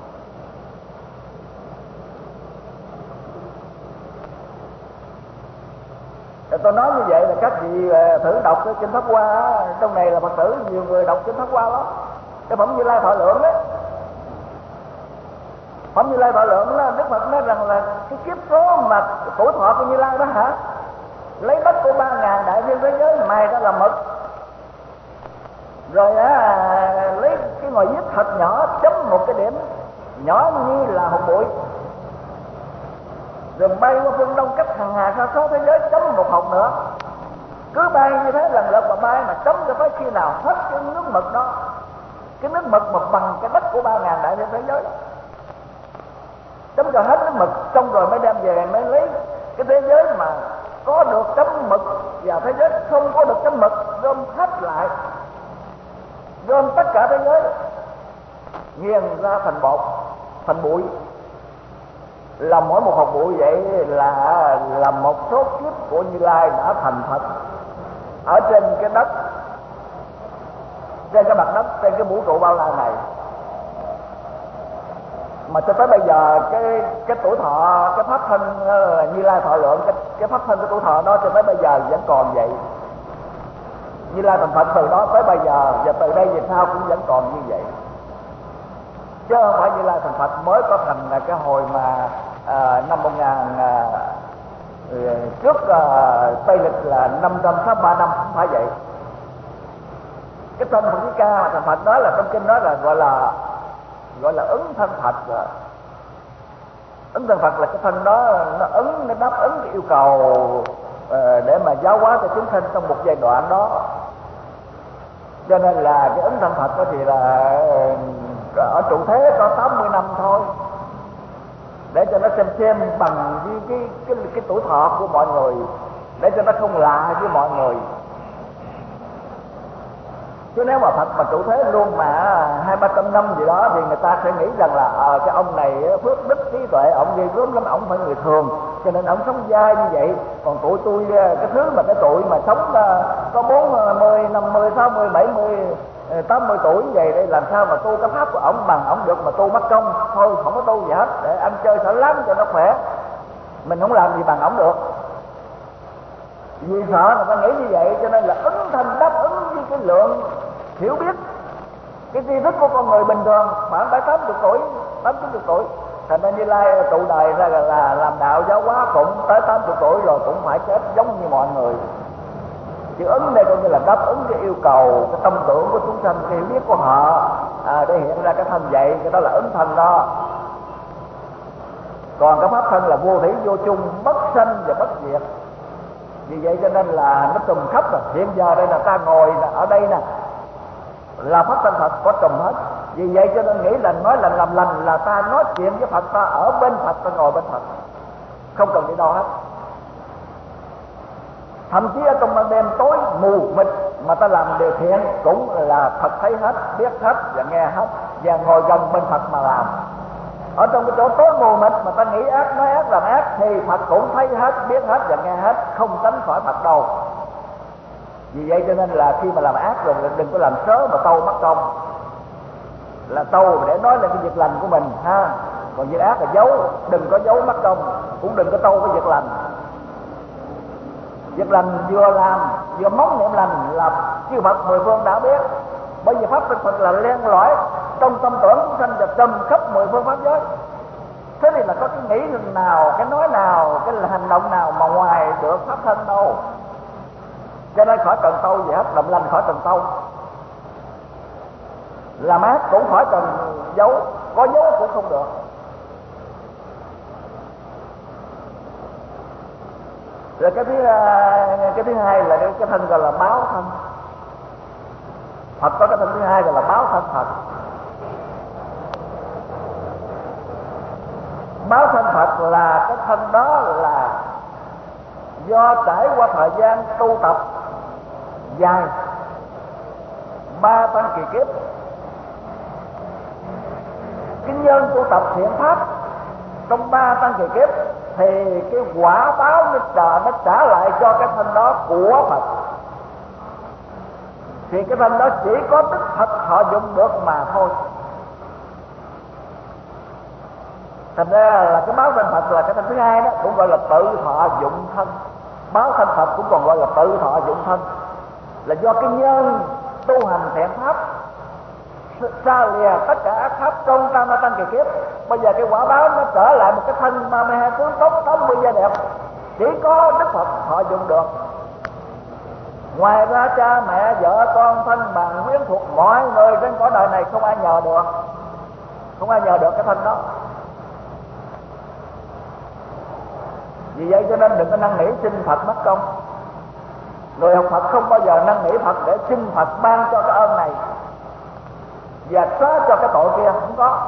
Tôi nói như vậy là các vị thử đọc cái kinh Pháp Hoa. Trong này là Phật tử nhiều người đọc kinh Pháp Hoa lắm. Cái phẩm Như Lai Thọ Lượng đó, phẩm Như Lai Thọ Lượng đó, Đức Phật nói rằng là cái kiếp số mà tuổi thọ của Như Lai đó hả, lấy đất của 3.000 đại thiên thế giới mài ra làm mực, rồi lấy cái ngòi viết thật nhỏ chấm một cái điểm nhỏ như là hột bụi, rồi bay qua phương Đông cách hàng hà sa số thế giới chấm một hột nữa. Cứ bay như thế lần lượt mà bay mà chấm cho tới khi nào hết cái nước mực đó, cái nước mực mà bằng cái đất của 3.000 đại thiên thế giới đó, chấm cho hết nước mực, xong rồi mới đem về, mới lấy cái thế giới mà có được chấm mực và thế giới không có được chấm mực, gom hết lại, gom tất cả thế giới nghiền ra thành bột, thành bụi. Là mỗi một hột bụi vậy là một số kiếp của Như Lai đã thành Phật ở trên cái đất, trên cái mặt đất, trên cái vũ trụ bao la này. Mà cho tới bây giờ cái tuổi thọ, cái pháp thân Như Lai Thọ Lượng, cái pháp thân của tuổi thọ đó cho tới bây giờ vẫn còn vậy. Như Lai thành Phật từ đó tới bây giờ, và từ đây về sau cũng vẫn còn như vậy. Chứ không phải Như Lai thành Phật mới có thành là cái hồi mà năm 1000 trước Tây lịch là 563 năm, không phải vậy. Cái tên Phật Di Ca mà thành Phật đó là trong kinh đó là gọi là ứng thân Phật. Ứng thân Phật là cái thân đó nó đáp ứng cái yêu cầu để mà giáo hóa cho chúng sinh trong một giai đoạn đó. Cho nên là cái ứng thân Phật đó thì là ở trụ thế có 80 năm thôi, để cho nó xem bằng với cái tuổi thọ của mọi người, để cho nó không lạ với mọi người. Chứ nếu mà Phật mà trụ thế luôn mà 200-300 năm gì đó thì người ta sẽ nghĩ rằng là cái ông này phước đức trí tuệ, ông ghê gớm lắm, ông phải người thường, cho nên ông sống dai như vậy. Còn tụi tôi cái thứ mà cái tuổi mà sống có 40, 50, 60, 70, 80 tuổi như vậy, đây làm sao mà tu cái pháp của ông bằng ông được, mà tu mất công thôi, không có tu gì hết, để ăn chơi xả láng cho nó khỏe. Mình không làm gì bằng ông được, vì sợ người ta nghĩ như vậy. Cho nên là ứng thân đáp ứng với cái lượng hiểu biết, cái tri thức của con người bình thường khoảng 70-80 tuổi, 80-90 tuổi. Thành ra Như Lai trụ đời ra là làm đạo giáo hóa cũng tới 80 tuổi rồi cũng phải chết giống như mọi người. Chữ ứng đây coi như là đáp ứng cái yêu cầu, cái tâm tưởng của chúng sanh, cái hiểu biết của họ để hiện ra cái thân vậy, cái đó là ứng thân đó. Còn cái pháp thân là vô thủy vô chung, bất sanh và bất diệt. Vì vậy cho nên là nó trùm khắp rồi. Hiện giờ đây là ta ngồi ở đây nè, là pháp thân Phật có trùm hết. Vì vậy cho nên nghĩ là nói là làm lành là ta nói chuyện với Phật, ta ở bên Phật, ta ngồi bên Phật, không cần đi đâu hết. Thậm chí ở trong ban đêm tối mù mịt mà ta làm điều thiện cũng là Phật thấy hết, biết hết và nghe hết, và ngồi gần bên Phật mà làm. Ở trong cái chỗ tối mù mịt mà ta nghĩ ác, nói ác, làm ác thì Phật cũng thấy hết, biết hết và nghe hết, không tránh khỏi Phật đâu. Vì vậy cho nên là khi mà làm ác rồi đừng có làm sớ mà tâu mất công. Là tâu để nói lên cái việc lành của mình ha. Còn việc ác là giấu, đừng có giấu mất công, cũng đừng có tâu cái việc lành. Việc lành vừa làm vừa mong niệm lành là chư Phật mười phương đã biết. Bởi vì pháp thân Phật là len lỏi trong tâm tưởng chúng sanh và trùm khắp mười phương pháp giới. Thế thì là có cái nghĩ nào, cái nói nào, cái hành động nào mà ngoài được pháp thân đâu. Cho nên khỏi cần tâu gì hết, làm lành khỏi cần tâu, làm ác cũng khỏi cần giấu, có giấu cũng không được. Rồi cái thứ hai là cái thân gọi là báo thân. Phật có cái thân thứ hai gọi là báo thân Phật. Báo thân Phật là cái thân đó là do trải qua thời gian tu tập dài 3 tăng kỳ kiếp, cái nhân tu tập thiện pháp trong 3 tăng kỳ kiếp thì cái quả báo nó trả lại cho cái thân đó của Phật. Thì cái thân đó chỉ có đích thực họ dụng được mà thôi. Thành ra là cái báo thân Phật là cái thân thứ hai đó, cũng gọi là tự thọ dụng thân. Báo thân Phật cũng còn gọi là tự thọ dụng thân, là do cái nhân tu hành thiện pháp xa lìa tất cả ác pháp trong tam tăng kỳ kiếp. Bây giờ cái quả báo nó trở lại một cái thân 32 tướng tốt, 80 da đẹp, chỉ có Đức Phật họ dùng được. Ngoài ra cha mẹ, vợ con, thân bằng, quyến thuộc, mọi người trên cõi đời này không ai nhờ được, không ai nhờ được cái thân đó. Vì vậy cho nên đừng có năn nỉ xin Phật mất công. Người học Phật không bao giờ năn nỉ Phật để xin Phật ban cho cái ơn này và xóa cho cái tội kia, không có.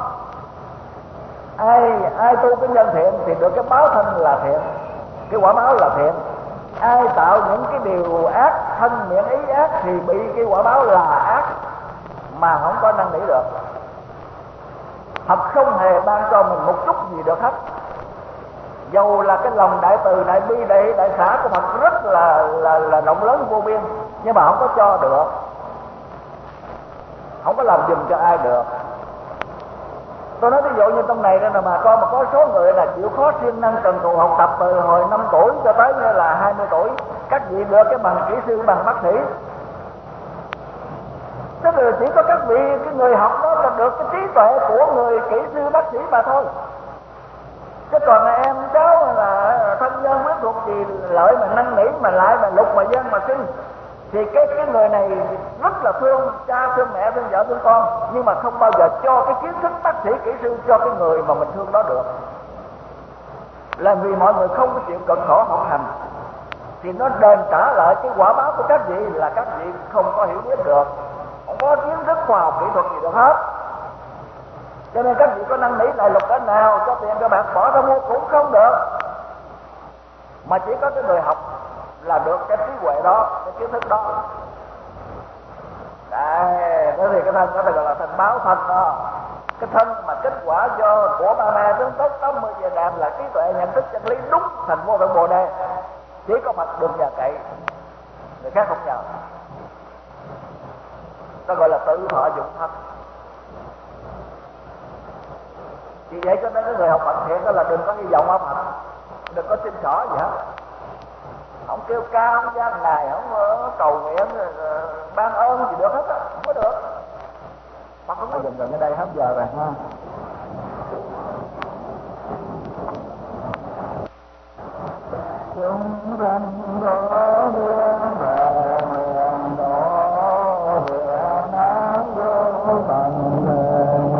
Ai tu cái nhân thiện thì được cái báo thân là thiện, cái quả báo là thiện. Ai tạo những cái điều ác, thân miệng ý ác thì bị cái quả báo là ác, mà không có năn nỉ được. Phật không hề ban cho mình một chút gì được hết. Dầu là cái lòng đại từ, đại bi, đại xã của Phật rất là rộng lớn vô biên, nhưng mà không có cho được, không có làm giùm cho ai được. Tôi nói ví dụ như trong này đây là bà con mà có số người là chịu khó siêng năng cần cù học tập từ hồi 5 tuổi cho tới như là 20 tuổi, các vị được cái bằng kỹ sư, bằng bác sĩ. Tức là chỉ có các vị cái người học đó là được cái trí tuệ của người kỹ sư, bác sĩ mà thôi. Chứ còn là em cháu là thân nhân quyến thuộc gì lợi mà năn nỉ mà lại mà lục mà dân mà sinh, thì cái người này rất là thương cha, thương mẹ, thương vợ, thương con, nhưng mà không bao giờ cho cái kiến thức bác sĩ, kỹ sư cho cái người mà mình thương đó được. là vì mọi người không có chịu cực khổ học hành, thì nó đền trả lại cái quả báo của các vị là các vị không có hiểu biết được, không có kiến thức khoa học kỹ thuật gì được hết. Cho nên các vị có năn nỉ lại lục cái nào cho tiền cho bạc bỏ ra mua cũng không được, mà chỉ có cái người học là được cái trí huệ đó, cái kiến thức đó. Đấy, thế thì cái thân đó gọi là thân báo thân đó. Cái thân mà kết quả do của ba ma tướng tốt 80 về đàm là trí tuệ nhận thức chân lý đúng thành vô thượng bồ đề, chỉ có mặt đường nhà cậy, người khác không nhờ. Nó gọi là tự họ dụng thân. Vì vậy cho nên cái người học Phật thiện đó là đừng có hy vọng học Phật, đừng có xin xỏ gì hết, không kêu ca, không gian ngài, không cầu nguyện ban ơn gì được hết á, không có được. Phật không có dừng gần ở đây hết giờ rồi ha. Chúng sanh có duyên về nguyện độ, nguyện ác vô tận